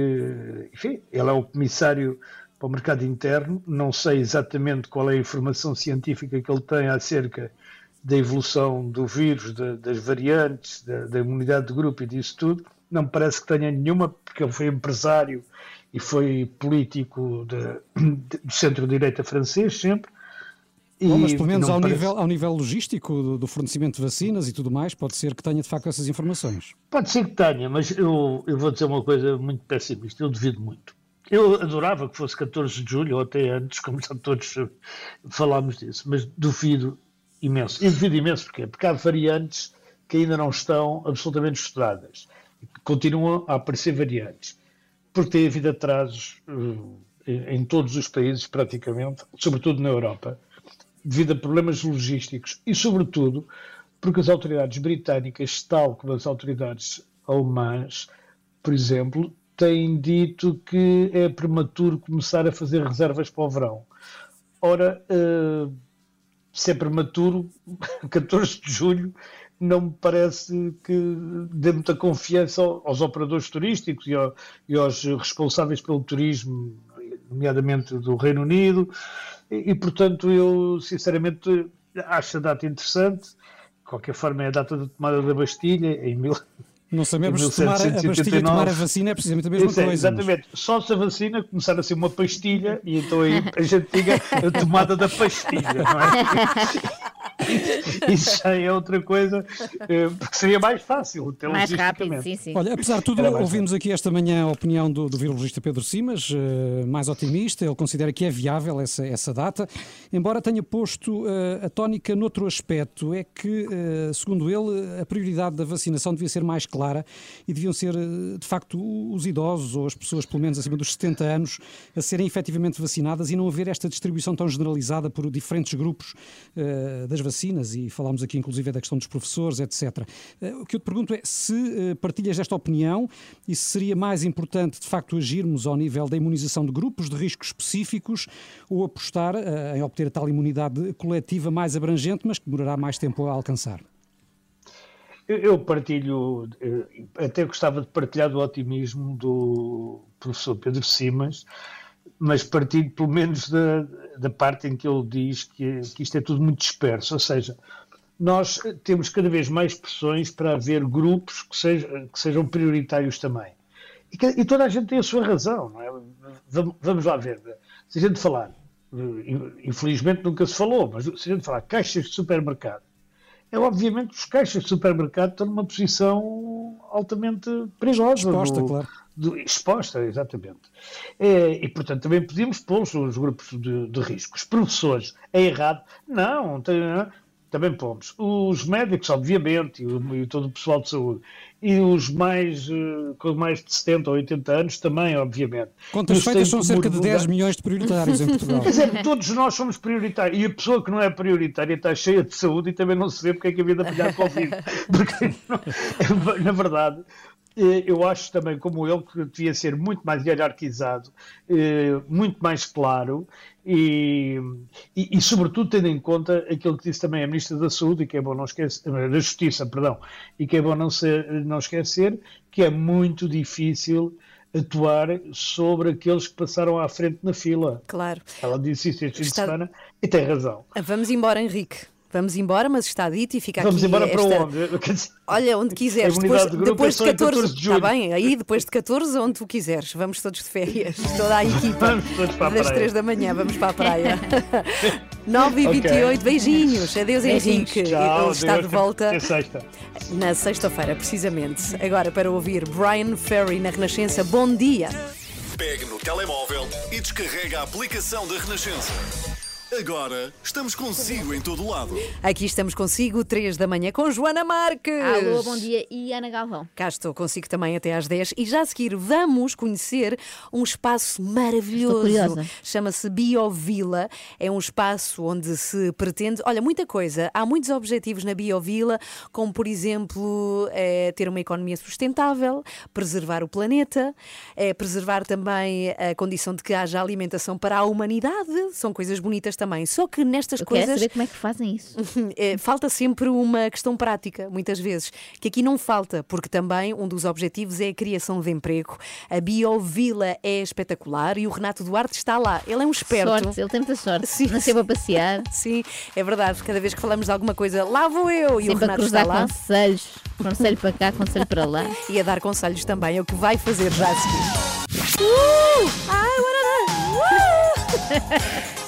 [SPEAKER 16] que, enfim, ele é o comissário para o mercado interno, não sei exatamente qual é a informação científica que ele tem acerca da evolução do vírus, de, das variantes, da, da imunidade de grupo e disso tudo, não me parece que tenha nenhuma, porque ele foi empresário e foi político de, de, do centro-direita francês sempre.
[SPEAKER 7] Bom, mas pelo
[SPEAKER 16] E
[SPEAKER 7] menos
[SPEAKER 16] não
[SPEAKER 7] ao,
[SPEAKER 16] me parece-
[SPEAKER 7] nível, ao nível logístico do, do fornecimento de vacinas e tudo mais, pode ser que tenha de facto essas informações.
[SPEAKER 16] Pode ser que tenha, mas eu, eu vou dizer uma coisa muito pessimista, eu duvido muito. Eu adorava que fosse catorze de julho ou até antes, como já todos falámos disso, mas duvido imenso. E duvido imenso porquê? Porque há variantes que ainda não estão absolutamente estudadas. Continuam a aparecer variantes. Porque tem havido atrasos uh, em todos os países, praticamente, sobretudo na Europa, devido a problemas logísticos e, sobretudo, porque as autoridades britânicas, tal como as autoridades alemãs, por exemplo, têm dito que é prematuro começar a fazer reservas para o verão. Ora, uh, se é prematuro, catorze de julho, não me parece que dê muita confiança aos operadores turísticos e, ao, e aos responsáveis pelo turismo, nomeadamente do Reino Unido, e, e portanto eu sinceramente acho a data interessante. De qualquer forma é a data da tomada da Bastilha em mil
[SPEAKER 7] Não sabemos
[SPEAKER 16] em
[SPEAKER 7] se tomar a
[SPEAKER 16] mil setecentos e
[SPEAKER 7] pastilha e
[SPEAKER 16] oitenta e nove.
[SPEAKER 7] tomar a vacina é precisamente a mesma
[SPEAKER 16] Isso é,
[SPEAKER 7] coisa. mas-
[SPEAKER 16] exatamente. Só se a vacina começar a ser uma pastilha e então aí a gente diga a tomada da pastilha, não é? Isso já é outra coisa, eh, porque seria mais fácil. Até
[SPEAKER 5] Mais rápido,
[SPEAKER 16] logisticamente.
[SPEAKER 5] sim, sim.
[SPEAKER 7] Olha, apesar de tudo,
[SPEAKER 16] Era mais
[SPEAKER 7] ouvimos aqui esta manhã a opinião do, do virologista Pedro Simas, eh, mais otimista. Ele considera que é viável essa, essa data, embora tenha posto eh, a tónica noutro aspecto, é que, eh, segundo ele, a prioridade da vacinação devia ser mais clara e deviam ser, eh, de facto, os idosos ou as pessoas, pelo menos acima dos setenta anos, a serem efetivamente vacinadas e não haver esta distribuição tão generalizada por diferentes grupos eh, das vacinas. vacinas, e falámos aqui inclusive da questão dos professores, etcétera. O que eu te pergunto é se partilhas desta opinião e se seria mais importante, de facto, agirmos ao nível da imunização de grupos de risco específicos ou apostar em obter a tal imunidade coletiva mais abrangente, mas que demorará mais tempo a alcançar.
[SPEAKER 16] Eu partilho, até gostava de partilhar do otimismo do professor Pedro Simas, mas partilho pelo menos da, da parte em que ele diz que, que isto é tudo muito disperso, ou seja, nós temos cada vez mais pressões para haver grupos que, seja, que sejam prioritários também. E, que, e toda a gente tem a sua razão, não é? Vamos, vamos lá ver, se a gente falar, infelizmente nunca se falou, mas se a gente falar caixas de supermercado, é obviamente que os caixas de supermercado estão numa posição altamente perigosa.
[SPEAKER 7] Exposta,
[SPEAKER 16] do,
[SPEAKER 7] claro.
[SPEAKER 16] Do, exposta, exatamente. É, e, portanto, também podíamos pô-los nos grupos de, de risco. Os professores, é errado? Não, tem, também pomos. Os médicos, obviamente, e, e todo o pessoal de saúde. E os mais, uh, com mais de setenta ou oitenta anos também, obviamente.
[SPEAKER 7] Contas feitas são cerca de dez milhões de prioritários em Portugal.
[SPEAKER 16] Quer dizer, todos nós somos prioritários. E a pessoa que não é prioritária está cheia de saúde e também não se vê porque é que havia de apanhar Covid. Porque, não, na verdade, eu acho também, como ele, que devia ser muito mais hierarquizado, muito mais claro e, e, e, sobretudo, tendo em conta aquilo que disse também a Ministra da Saúde, e que é bom não esquecer, da Justiça, perdão, e que é bom não, ser, não esquecer, que é muito difícil atuar sobre aqueles que passaram à frente na fila.
[SPEAKER 4] Claro.
[SPEAKER 16] Ela disse isso este fim
[SPEAKER 4] Está...
[SPEAKER 16] de semana e tem razão.
[SPEAKER 4] Vamos embora, Henrique. Vamos embora, mas está dito e fica
[SPEAKER 16] Vamos
[SPEAKER 4] aqui.
[SPEAKER 16] Vamos embora
[SPEAKER 4] esta...
[SPEAKER 16] para onde?
[SPEAKER 4] Olha, onde quiseres. Depois de, depois de catorze, catorze de julho. Está bem, aí depois de catorze, onde tu quiseres. Vamos todos de férias. Toda a equipa. Das três da manhã, vamos para a praia. nove e vinte e oito, okay. Beijinhos. Adeus, Henrique.
[SPEAKER 16] Tchau,
[SPEAKER 4] Ele está
[SPEAKER 16] Deus,
[SPEAKER 4] de volta
[SPEAKER 16] é sexta.
[SPEAKER 4] na sexta-feira, precisamente. Agora, para ouvir Brian Ferry na Renascença. Bom dia.
[SPEAKER 1] Pegue no telemóvel e descarrega a aplicação da Renascença. Agora estamos consigo em todo o lado.
[SPEAKER 4] Aqui estamos consigo, três da manhã, com Joana Marques.
[SPEAKER 5] Alô, bom dia. E Ana Galvão.
[SPEAKER 4] Cá estou consigo também até às dez. E já a seguir vamos conhecer um espaço maravilhoso. Chama-se Biovila. É um espaço onde se pretende... Olha, muita coisa. Há muitos objetivos na Biovila, como, por exemplo, é, ter uma economia sustentável, preservar o planeta, é, preservar também a condição de que haja alimentação para a humanidade. São coisas bonitas também, só que nestas
[SPEAKER 5] Eu
[SPEAKER 4] coisas...
[SPEAKER 5] quero saber como é que fazem isso.
[SPEAKER 4] Falta sempre uma questão prática, muitas vezes, que aqui não falta, porque também um dos objetivos é a criação de emprego. A Biovila é espetacular e o Renato Duarte está lá. Ele é um esperto.
[SPEAKER 5] Sorte, ele tem muita sorte.
[SPEAKER 4] Sim.
[SPEAKER 5] Nasceu para passear.
[SPEAKER 4] Sim, é verdade. Cada vez que falamos de alguma coisa, lá vou eu. E
[SPEAKER 5] sempre
[SPEAKER 4] o Renato
[SPEAKER 5] a cruzar
[SPEAKER 4] está lá.
[SPEAKER 5] Conselhos. Conselho para cá, conselho para lá.
[SPEAKER 4] E a dar conselhos também, é o que vai fazer já a seguir. Uh! I wanna... uh!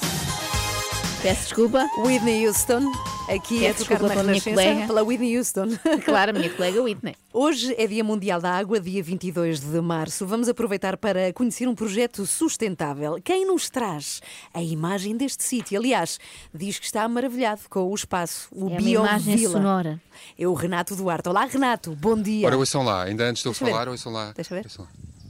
[SPEAKER 5] Peço desculpa.
[SPEAKER 4] Whitney Houston, aqui
[SPEAKER 5] Peço
[SPEAKER 4] a tocar na Renascença pela Whitney Houston.
[SPEAKER 5] Claro, a minha colega Whitney.
[SPEAKER 4] Hoje é Dia Mundial da Água, dia vinte e dois de março. Vamos aproveitar para conhecer um projeto sustentável. Quem nos traz a imagem deste sítio? Aliás, diz que está maravilhado com o espaço, o
[SPEAKER 5] é
[SPEAKER 4] Biovila.
[SPEAKER 5] Uma imagem sonora.
[SPEAKER 4] É o Renato Duarte. Olá, Renato, bom dia.
[SPEAKER 17] Ora, ouçam lá, ainda antes de eu
[SPEAKER 4] Deixa
[SPEAKER 17] falar,
[SPEAKER 4] ver.
[SPEAKER 17] ouçam lá.
[SPEAKER 4] Deixa ver.
[SPEAKER 17] Ouçam lá.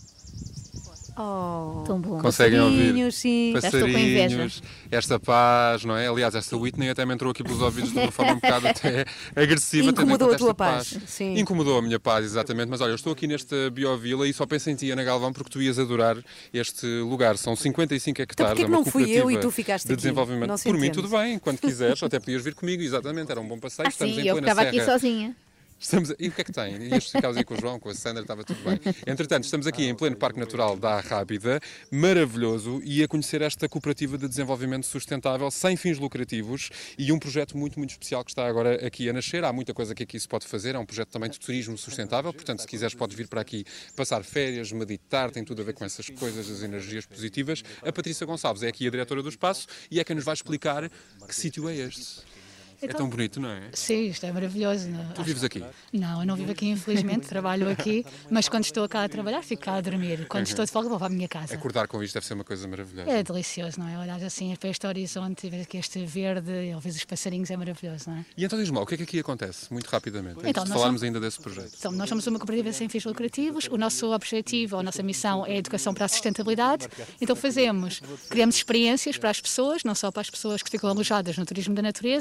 [SPEAKER 4] Oh,
[SPEAKER 5] tão bom.
[SPEAKER 17] Conseguem ouvir?
[SPEAKER 4] Sim.
[SPEAKER 17] Passarinhos, esta paz, não é? Aliás, esta Whitney até me entrou aqui pelos ouvidos de uma forma um bocado até agressiva.
[SPEAKER 4] Incomodou a tua
[SPEAKER 17] paz.
[SPEAKER 4] paz. Sim.
[SPEAKER 17] Incomodou a minha paz, exatamente. Mas olha, eu estou aqui nesta Biovila e só penso em ti, Ana Galvão, porque tu ias adorar este lugar. São cinquenta e cinco hectares.
[SPEAKER 4] Então,
[SPEAKER 17] é uma
[SPEAKER 4] não fui eu e tu ficaste
[SPEAKER 17] de
[SPEAKER 4] aqui?
[SPEAKER 17] desenvolvimento.
[SPEAKER 4] Não se
[SPEAKER 17] Por mim,
[SPEAKER 4] entende.
[SPEAKER 17] tudo bem, quando quiseres, até podias vir comigo, exatamente. Era um bom passeio.
[SPEAKER 5] Ah,
[SPEAKER 17] Estamos
[SPEAKER 5] sim,
[SPEAKER 17] em
[SPEAKER 5] eu
[SPEAKER 17] plena
[SPEAKER 5] ficava
[SPEAKER 17] serra.
[SPEAKER 5] aqui sozinha.
[SPEAKER 17] Estamos... E o que é que tem? Ias ficar aí com o João, com a Sandra, estava tudo bem. Entretanto, estamos aqui em pleno Parque Natural da Arrábida, maravilhoso, e a conhecer esta cooperativa de desenvolvimento sustentável sem fins lucrativos e um projeto muito, muito especial que está agora aqui a nascer. Há muita coisa que aqui se pode fazer, é um projeto também de turismo sustentável, portanto, se quiseres podes vir para aqui passar férias, meditar, tem tudo a ver com essas coisas, as energias positivas. A Patrícia Gonçalves é aqui a diretora do espaço e é quem nos vai explicar que sítio é este.
[SPEAKER 18] Então,
[SPEAKER 17] é tão bonito, não é?
[SPEAKER 18] Sim, isto é maravilhoso. Não?
[SPEAKER 17] Tu vives aqui?
[SPEAKER 18] Não, eu não vivo aqui, infelizmente, trabalho aqui, mas quando estou cá a trabalhar, fico cá a dormir. Quando estou de folga, vou para a minha casa.
[SPEAKER 17] Acordar com isto deve ser uma coisa maravilhosa.
[SPEAKER 18] É delicioso, não é? Olhar assim para este horizonte, ver aqui este verde, ouvir os passarinhos, é maravilhoso, não é?
[SPEAKER 17] E então diz-me lá, o que é que aqui acontece? Muito rapidamente, antes
[SPEAKER 18] então,
[SPEAKER 17] de
[SPEAKER 18] nós
[SPEAKER 17] falarmos
[SPEAKER 18] somos,
[SPEAKER 17] ainda desse projeto.
[SPEAKER 18] Então, nós somos uma cooperativa sem fins lucrativos, o nosso objetivo, a nossa missão é a educação para a sustentabilidade, então fazemos, criamos experiências para as pessoas, não só para as pessoas que ficam alojadas no turismo da natureza,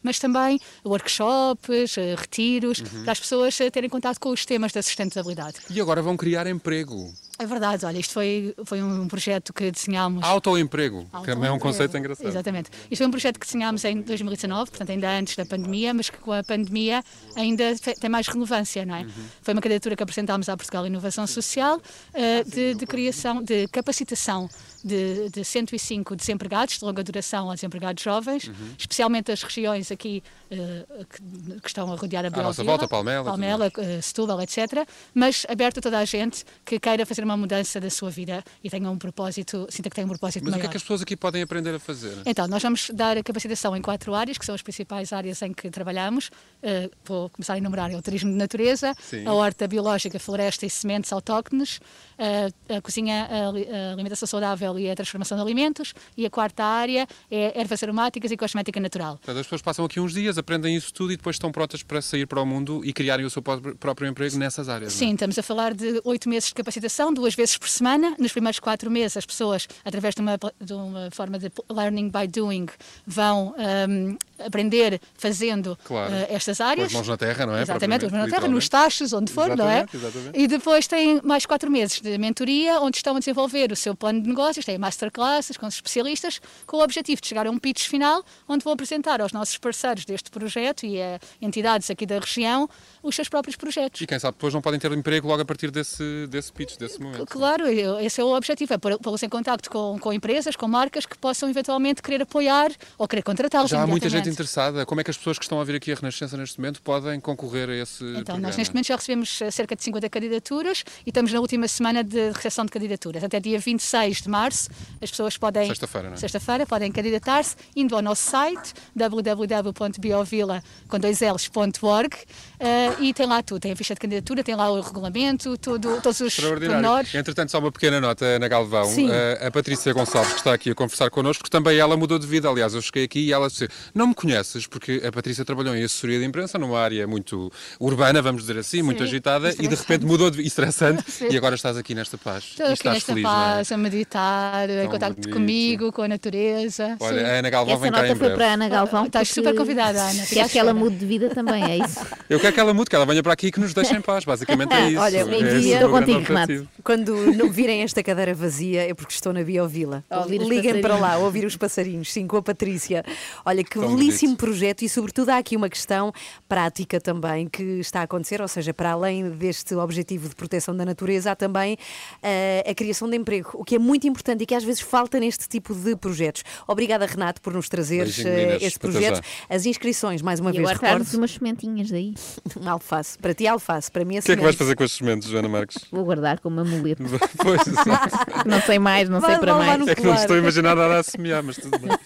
[SPEAKER 18] mas também workshops, retiros,
[SPEAKER 17] Uhum.
[SPEAKER 18] para as pessoas terem contato com os temas da sustentabilidade.
[SPEAKER 17] E agora vão criar emprego.
[SPEAKER 18] É verdade, olha, isto foi, foi um projeto que desenhámos...
[SPEAKER 17] Autoemprego, que também é um
[SPEAKER 18] Autoemprego.
[SPEAKER 17] conceito engraçado.
[SPEAKER 18] Exatamente. Isto foi um projeto que desenhámos em dois mil e dezanove, portanto ainda antes da pandemia, mas que com a pandemia ainda fe- tem mais relevância, não é?
[SPEAKER 17] Uhum.
[SPEAKER 18] Foi uma candidatura que apresentámos à Portugal Inovação Social eh, de, de criação, de capacitação de, de cento e cinco desempregados de longa duração a desempregados jovens,
[SPEAKER 17] Uhum.
[SPEAKER 18] especialmente as regiões aqui eh, que, que estão a rodear a
[SPEAKER 17] À nossa
[SPEAKER 18] Biovila,
[SPEAKER 17] volta, Palmela, tudo
[SPEAKER 18] Palmela eh, Setúbal, etcétera, mas aberto a toda a gente que queira fazer uma mudança da sua vida e tenha um propósito, sinta que tem um propósito
[SPEAKER 17] Mas o
[SPEAKER 18] maior.
[SPEAKER 17] que é que as pessoas aqui podem aprender a fazer?
[SPEAKER 18] Então, nós vamos dar a capacitação em quatro áreas, que são as principais áreas em que trabalhamos. Uh, vou começar a enumerar: é o turismo de natureza,
[SPEAKER 17] Sim.
[SPEAKER 18] a horta biológica, floresta e sementes autóctones, uh, a cozinha, a, li- a alimentação saudável e a transformação de alimentos, e a quarta área é ervas aromáticas e cosmética natural.
[SPEAKER 17] Portanto, as pessoas passam aqui uns dias, aprendem isso tudo e depois estão prontas para sair para o mundo e criarem o seu próprio próprio emprego nessas áreas.
[SPEAKER 18] Sim, estamos a falar de oito meses de capacitação, duas vezes por semana. Nos primeiros quatro meses, as pessoas, através de uma, de uma forma de learning by doing, vão um, aprender fazendo
[SPEAKER 17] Claro.
[SPEAKER 18] uh, estas
[SPEAKER 17] Com
[SPEAKER 18] áreas.
[SPEAKER 17] as mãos na terra, não é?
[SPEAKER 18] Exatamente, as mãos na terra,
[SPEAKER 17] Literalmente.
[SPEAKER 18] nos tachos, onde for, não é?
[SPEAKER 17] Exatamente, exatamente.
[SPEAKER 18] E depois têm mais quatro meses de mentoria, onde estão a desenvolver o seu plano de negócios, têm masterclasses com os especialistas, com o objetivo de chegar a um pitch final, onde vão apresentar aos nossos parceiros deste projeto e a entidades aqui da região os seus próprios projetos.
[SPEAKER 17] E quem sabe depois não podem ter emprego logo a partir desse, desse pitch, desse momento.
[SPEAKER 18] Claro, eu- esse é o objetivo, é pô- pô-los em contacto com, com empresas, com marcas que possam eventualmente querer apoiar ou querer contratá-los
[SPEAKER 17] Já há muita gente
[SPEAKER 18] imediatamente.
[SPEAKER 17] interessada. Como é que as pessoas que estão a vir aqui a Renascença neste momento podem concorrer a esse
[SPEAKER 18] Então,
[SPEAKER 17] programa?
[SPEAKER 18] nós neste momento já recebemos eh, cerca de cinquenta candidaturas e estamos na última semana de recepção de candidaturas. Até dia vinte e seis de março, as pessoas podem...
[SPEAKER 17] Sexta-feira, não é?
[SPEAKER 18] Sexta-feira, podem candidatar-se indo ao nosso site w w w ponto biovila com dois l's ponto org eh, e tem lá tudo. Tem a ficha de candidatura, tem lá o regulamento, tudo, todos os
[SPEAKER 17] Extraordinário.
[SPEAKER 18] pormenores.
[SPEAKER 17] Entretanto, só uma pequena nota, Ana Galvão.
[SPEAKER 18] Sim.
[SPEAKER 17] A, a Patrícia Gonçalves, que está aqui a conversar connosco, porque também ela mudou de vida. Aliás, eu cheguei aqui e ela disse: não me conheces, porque a Patrícia trabalhou em assessoria de imprensa, numa área muito urbana, vamos dizer assim, muito
[SPEAKER 18] Sim,
[SPEAKER 17] agitada, e de
[SPEAKER 18] estressante.
[SPEAKER 17] repente mudou de estressante
[SPEAKER 18] Sim.
[SPEAKER 17] e agora estás aqui nesta paz.
[SPEAKER 18] Estou
[SPEAKER 17] e
[SPEAKER 18] aqui
[SPEAKER 17] estás
[SPEAKER 18] nesta
[SPEAKER 17] feliz, não é?
[SPEAKER 18] paz, a meditar, em
[SPEAKER 17] Tão
[SPEAKER 18] contacto
[SPEAKER 17] bonito.
[SPEAKER 18] comigo, com a natureza.
[SPEAKER 17] Olha,
[SPEAKER 18] Sim.
[SPEAKER 17] a Ana Galvão
[SPEAKER 19] Essa
[SPEAKER 17] vem cá
[SPEAKER 19] nota
[SPEAKER 17] em
[SPEAKER 19] foi
[SPEAKER 17] breve.
[SPEAKER 19] para a Ana Galvão.
[SPEAKER 18] Estás
[SPEAKER 19] porque
[SPEAKER 18] super convidada, Ana.
[SPEAKER 19] Quer que ela mude de vida também, é isso?
[SPEAKER 17] Eu quero que ela mude, que ela venha para aqui e que nos deixe em paz. Basicamente é isso.
[SPEAKER 4] Olha,
[SPEAKER 17] É
[SPEAKER 4] um
[SPEAKER 17] esse
[SPEAKER 4] dia-
[SPEAKER 17] o meu
[SPEAKER 4] Estou
[SPEAKER 17] grande
[SPEAKER 19] contigo, Renato.
[SPEAKER 17] objetivo.
[SPEAKER 4] Quando não virem esta cadeira vazia é porque estou na Biovila.
[SPEAKER 19] A ouvir os
[SPEAKER 4] Liguem para
[SPEAKER 19] passarinhos.
[SPEAKER 4] lá, a ouvir os passarinhos, sim, com a Patrícia. Olha, que
[SPEAKER 17] Tão
[SPEAKER 4] belíssimo
[SPEAKER 17] bonito.
[SPEAKER 4] projeto e, sobretudo, há aqui uma questão prática também que está a acontecer, ou seja, para além deste objetivo de proteção da natureza, há também eh, a criação de emprego, o que é muito importante e que às vezes falta neste tipo de projetos. Obrigada, Renato, por nos trazeres
[SPEAKER 17] Beijinho,
[SPEAKER 4] eh,
[SPEAKER 17] meninas.
[SPEAKER 4] esse
[SPEAKER 17] Até
[SPEAKER 4] projeto.
[SPEAKER 17] já.
[SPEAKER 4] As inscrições, mais uma
[SPEAKER 19] E
[SPEAKER 4] vez,
[SPEAKER 19] agora
[SPEAKER 4] recordo.
[SPEAKER 19] traz-nos umas sementinhas daí.
[SPEAKER 4] Alface. Para ti, alface. Para mim, é
[SPEAKER 17] O que é que vais
[SPEAKER 4] semente.
[SPEAKER 17] fazer com as sementes, Joana Marques?
[SPEAKER 19] Vou guardar como amuleto.
[SPEAKER 17] Pois, exato.
[SPEAKER 19] Não sei mais, não
[SPEAKER 4] Vai
[SPEAKER 19] sei para
[SPEAKER 4] lá, lá
[SPEAKER 19] mais.
[SPEAKER 4] no
[SPEAKER 17] É que não
[SPEAKER 4] colar.
[SPEAKER 17] estou a imaginar nada a semear, mas tudo bem.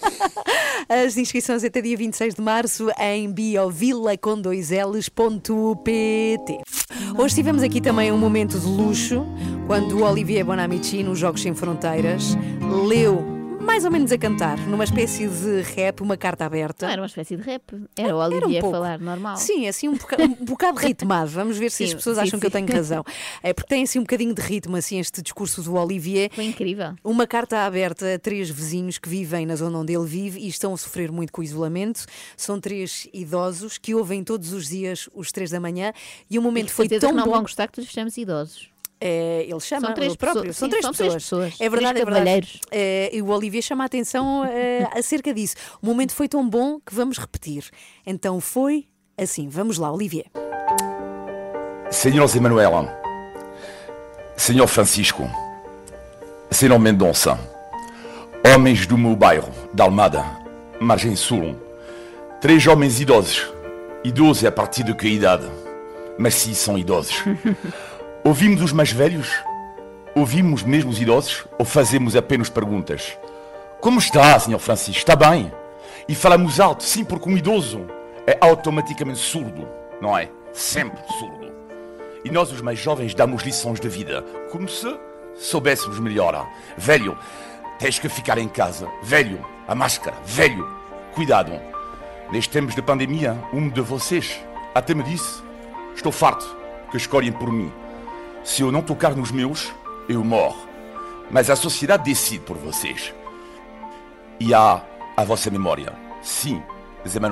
[SPEAKER 4] As inscrições até dia vinte e seis de março em biovila com dois l's ponto pt. Hoje tivemos aqui também um momento de luxo, quando o Olivier Bonamici, nos Jogos Sem Fronteiras, leu, mais ou menos a cantar, numa espécie de rap, uma carta aberta.
[SPEAKER 19] Não era uma espécie de rap. Era o
[SPEAKER 4] Era um
[SPEAKER 19] Olivier a
[SPEAKER 4] pouco.
[SPEAKER 19] falar normal.
[SPEAKER 4] Sim, assim um, boca, um bocado ritmado. Vamos ver se
[SPEAKER 19] Sim,
[SPEAKER 4] as pessoas
[SPEAKER 19] sim,
[SPEAKER 4] acham que eu
[SPEAKER 19] sim.
[SPEAKER 4] tenho razão. É porque tem assim um bocadinho de ritmo, assim, este discurso do Olivier.
[SPEAKER 19] Foi incrível.
[SPEAKER 4] Uma carta aberta a três vizinhos que vivem na zona onde ele vive e estão a sofrer muito com o isolamento. São três idosos que ouvem todos os dias os três da manhã e o momento
[SPEAKER 19] E
[SPEAKER 4] foi
[SPEAKER 19] certeza
[SPEAKER 4] tão
[SPEAKER 19] que não
[SPEAKER 4] bom.
[SPEAKER 19] vão gostar que tu fechamos idosos.
[SPEAKER 4] É, ele chama
[SPEAKER 19] São três
[SPEAKER 4] ele próprio,
[SPEAKER 19] pessoas.
[SPEAKER 4] são
[SPEAKER 19] Sim,
[SPEAKER 4] três
[SPEAKER 19] são
[SPEAKER 4] pessoas.
[SPEAKER 19] três pessoas.
[SPEAKER 4] É verdade,
[SPEAKER 19] Três
[SPEAKER 4] é verdade.
[SPEAKER 19] cavalheiros.
[SPEAKER 4] É, e o Olivier chama a atenção é, acerca disso. O momento foi tão bom que vamos repetir. Então foi assim. Vamos lá, Olivier.
[SPEAKER 8] Senhor Zé Manuel, Senhor Francisco, Senhor Mendonça, homens do meu bairro, da Almada, Margem Sul, três homens idosos, idosos a partir de que idade? Mas sim, são idosos. Ouvimos os mais velhos? Ouvimos mesmo os idosos? Ou fazemos apenas perguntas? Como está, Senhor Francisco? Está bem? E falamos alto, sim, porque um idoso é automaticamente surdo, não é? Sempre surdo. E nós, os mais jovens, damos lições de vida, como se soubéssemos melhor. Velho, tens que ficar em casa. Velho, a máscara. Velho, cuidado. Nestes tempos de pandemia, um de vocês até me disse: estou farto que escolhem por mim. Se eu não tocar nos meus, eu morro. Mas a sociedade decide por vocês. E há a vossa memória. Sim, Zé Manuel,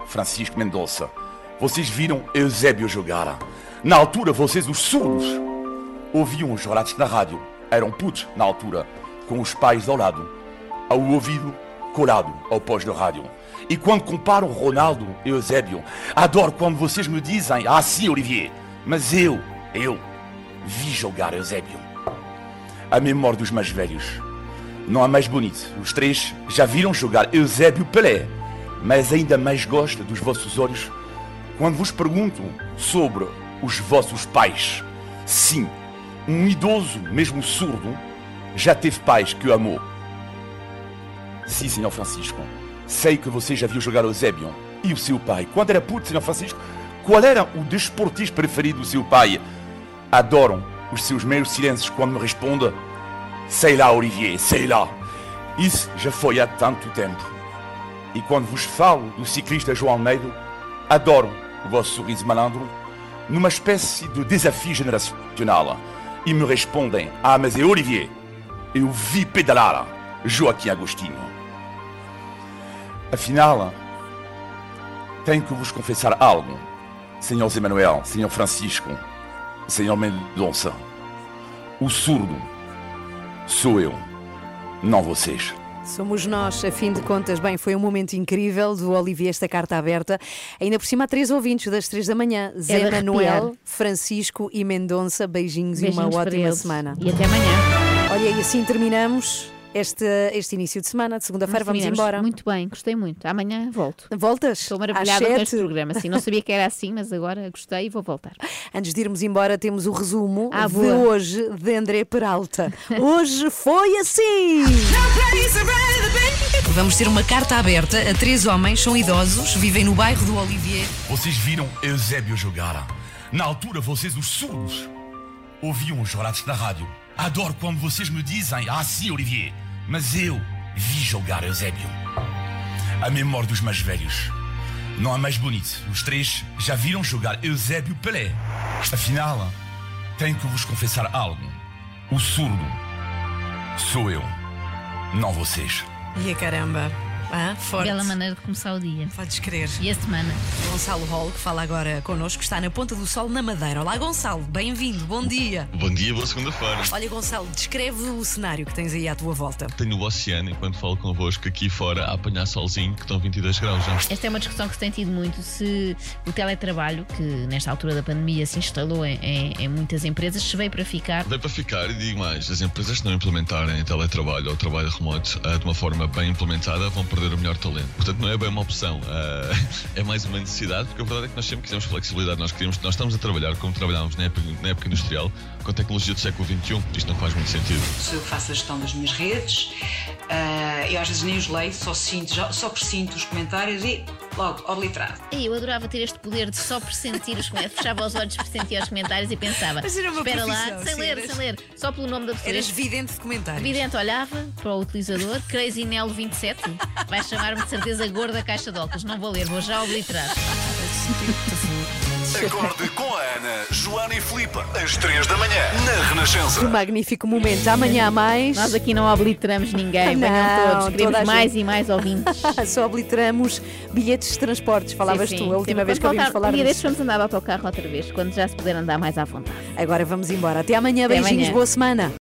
[SPEAKER 8] Francisco Mendonça, vocês viram Eusébio jogar. Na altura, vocês, os surdos, ouviam os relatos na rádio. Eram putos, na altura, com os pais ao lado, ao ouvido colado ao posto de rádio. E quando comparo Ronaldo e Eusébio, adoro quando vocês me dizem: ah, sim, Olivier, mas eu, eu, vi jogar Eusébio. A memória dos mais velhos não há mais bonito. Os três já viram jogar Eusébio Pelé, mas ainda mais gosto dos vossos olhos quando vos pergunto sobre os vossos pais. Sim, um idoso, mesmo surdo, já teve pais que o amou. Sim, senhor Francisco, sei que você já viu jogar Eusébio. E o seu pai? Quando era puto, senhor Francisco, qual era o desportista preferido do seu pai? Adoram os seus meros silêncios quando me responde: sei lá, Olivier, sei lá. Isso já foi há tanto tempo. E quando vos falo do ciclista João Almeida, adoro o vosso sorriso malandro, numa espécie de desafio generacional. E me respondem: ah, mas é Olivier, eu vi pedalar Joaquim Agostinho. Afinal, tenho que vos confessar algo, senhor Zé Manuel, senhor Francisco, senhor Mendonça. O surdo sou eu, não vocês.
[SPEAKER 4] Somos nós, a fim de contas. Bem, foi um momento incrível do Olivier, esta carta aberta. Ainda por cima há três ouvintes das três da manhã.
[SPEAKER 19] É
[SPEAKER 4] Zé
[SPEAKER 19] de
[SPEAKER 4] Manuel,
[SPEAKER 19] arrepiar.
[SPEAKER 4] Francisco e Mendonça. Beijinhos,
[SPEAKER 19] Beijinhos
[SPEAKER 4] e uma
[SPEAKER 19] para
[SPEAKER 4] ótima
[SPEAKER 19] eles.
[SPEAKER 4] semana.
[SPEAKER 19] E até amanhã.
[SPEAKER 4] Olha, e assim terminamos este, este início de semana. De segunda-feira vamos
[SPEAKER 19] Terminamos.
[SPEAKER 4] embora.
[SPEAKER 19] Muito bem, gostei muito. Amanhã volto.
[SPEAKER 4] Voltas?
[SPEAKER 19] Estou maravilhada
[SPEAKER 4] Às
[SPEAKER 19] com este
[SPEAKER 4] sete?
[SPEAKER 19] programa. Assim, não sabia que era assim, mas agora gostei e vou voltar.
[SPEAKER 4] Antes de irmos embora, temos o resumo
[SPEAKER 19] Ah,
[SPEAKER 4] de
[SPEAKER 19] boa.
[SPEAKER 4] hoje de André Peralta. Hoje foi assim! Vamos ter uma carta aberta a três homens, são idosos, vivem no bairro do Olivier.
[SPEAKER 8] Vocês viram Eusébio jogar. Na altura, vocês, os surdos, ouviam os relatos na rádio. Adoro quando vocês me dizem: ah, sim, Olivier, mas eu vi jogar Eusébio. A memória dos mais velhos não há mais bonito. Os três já viram jogar Eusébio Pelé. Afinal, tenho que vos confessar algo. O surdo sou eu, não vocês.
[SPEAKER 4] E a caramba, ah, forte.
[SPEAKER 5] Bela maneira de começar o dia.
[SPEAKER 4] Podes crer.
[SPEAKER 5] E a semana.
[SPEAKER 4] Gonçalo Hall, que fala agora connosco, está na Ponta do Sol, na Madeira. Olá, Gonçalo, bem-vindo, bom dia.
[SPEAKER 11] Bom dia, boa segunda-feira.
[SPEAKER 4] Olha, Gonçalo, descreve o cenário que tens aí à tua volta.
[SPEAKER 11] Tenho o oceano enquanto falo convosco aqui fora a apanhar solzinho, que estão vinte e dois graus já.
[SPEAKER 5] Esta é uma discussão que se tem tido muito, se o teletrabalho, que nesta altura da pandemia se instalou em, em, em muitas empresas, se veio para ficar.
[SPEAKER 11] Veio para ficar, e digo mais, as empresas que não implementarem teletrabalho ou trabalho remoto uh, de uma forma bem implementada vão perder o melhor talento. Portanto, não é bem uma opção, uh, é mais uma necessidade, porque a verdade é que nós sempre quisemos flexibilidade, nós queríamos, nós estamos a trabalhar como trabalhávamos na época, na época industrial, com a tecnologia do século vinte e um. Isto não faz muito sentido.
[SPEAKER 10] Sou eu que faço a gestão das minhas redes, uh, eu às vezes nem os leio, só, sinto, só presinto os comentários e logo, obliterado.
[SPEAKER 5] E eu adorava ter este poder de só pressentir os comentários, fechava os olhos, pressentia os comentários e pensava:
[SPEAKER 4] Mas era uma
[SPEAKER 5] espera lá,
[SPEAKER 4] profissão,
[SPEAKER 5] sem
[SPEAKER 4] sim,
[SPEAKER 5] ler,
[SPEAKER 4] eras-
[SPEAKER 5] sem ler, só pelo nome da pessoa.
[SPEAKER 4] Eras vidente de comentários.
[SPEAKER 5] Vidente olhava para o utilizador, Crazy Nel vinte e sete, vai chamar-me de certeza gorda caixa de óculos. Não vou ler, vou já obliterar.
[SPEAKER 1] Acorde com a Ana, Joana e Filipe, às três da manhã, na Renascença.
[SPEAKER 4] Que magnífico momento. Amanhã há mais.
[SPEAKER 5] Nós aqui não obliteramos ninguém, venham
[SPEAKER 4] Não,
[SPEAKER 5] todos, queremos
[SPEAKER 4] toda a
[SPEAKER 5] mais
[SPEAKER 4] gente.
[SPEAKER 5] e mais ouvintes.
[SPEAKER 4] Só obliteramos bilhetes de transportes. Falavas
[SPEAKER 5] Sim,
[SPEAKER 4] tu,
[SPEAKER 5] sim.
[SPEAKER 4] a última
[SPEAKER 5] Sempre
[SPEAKER 4] vez que
[SPEAKER 5] quando
[SPEAKER 4] ouvimos
[SPEAKER 5] voltar-
[SPEAKER 4] falar
[SPEAKER 5] Um dia
[SPEAKER 4] disso.
[SPEAKER 5] destes vamos andar para o carro outra vez, quando já se puder andar mais à vontade.
[SPEAKER 4] Agora vamos embora. Até amanhã.
[SPEAKER 5] Até
[SPEAKER 4] Beijinhos,
[SPEAKER 5] amanhã.
[SPEAKER 4] boa semana.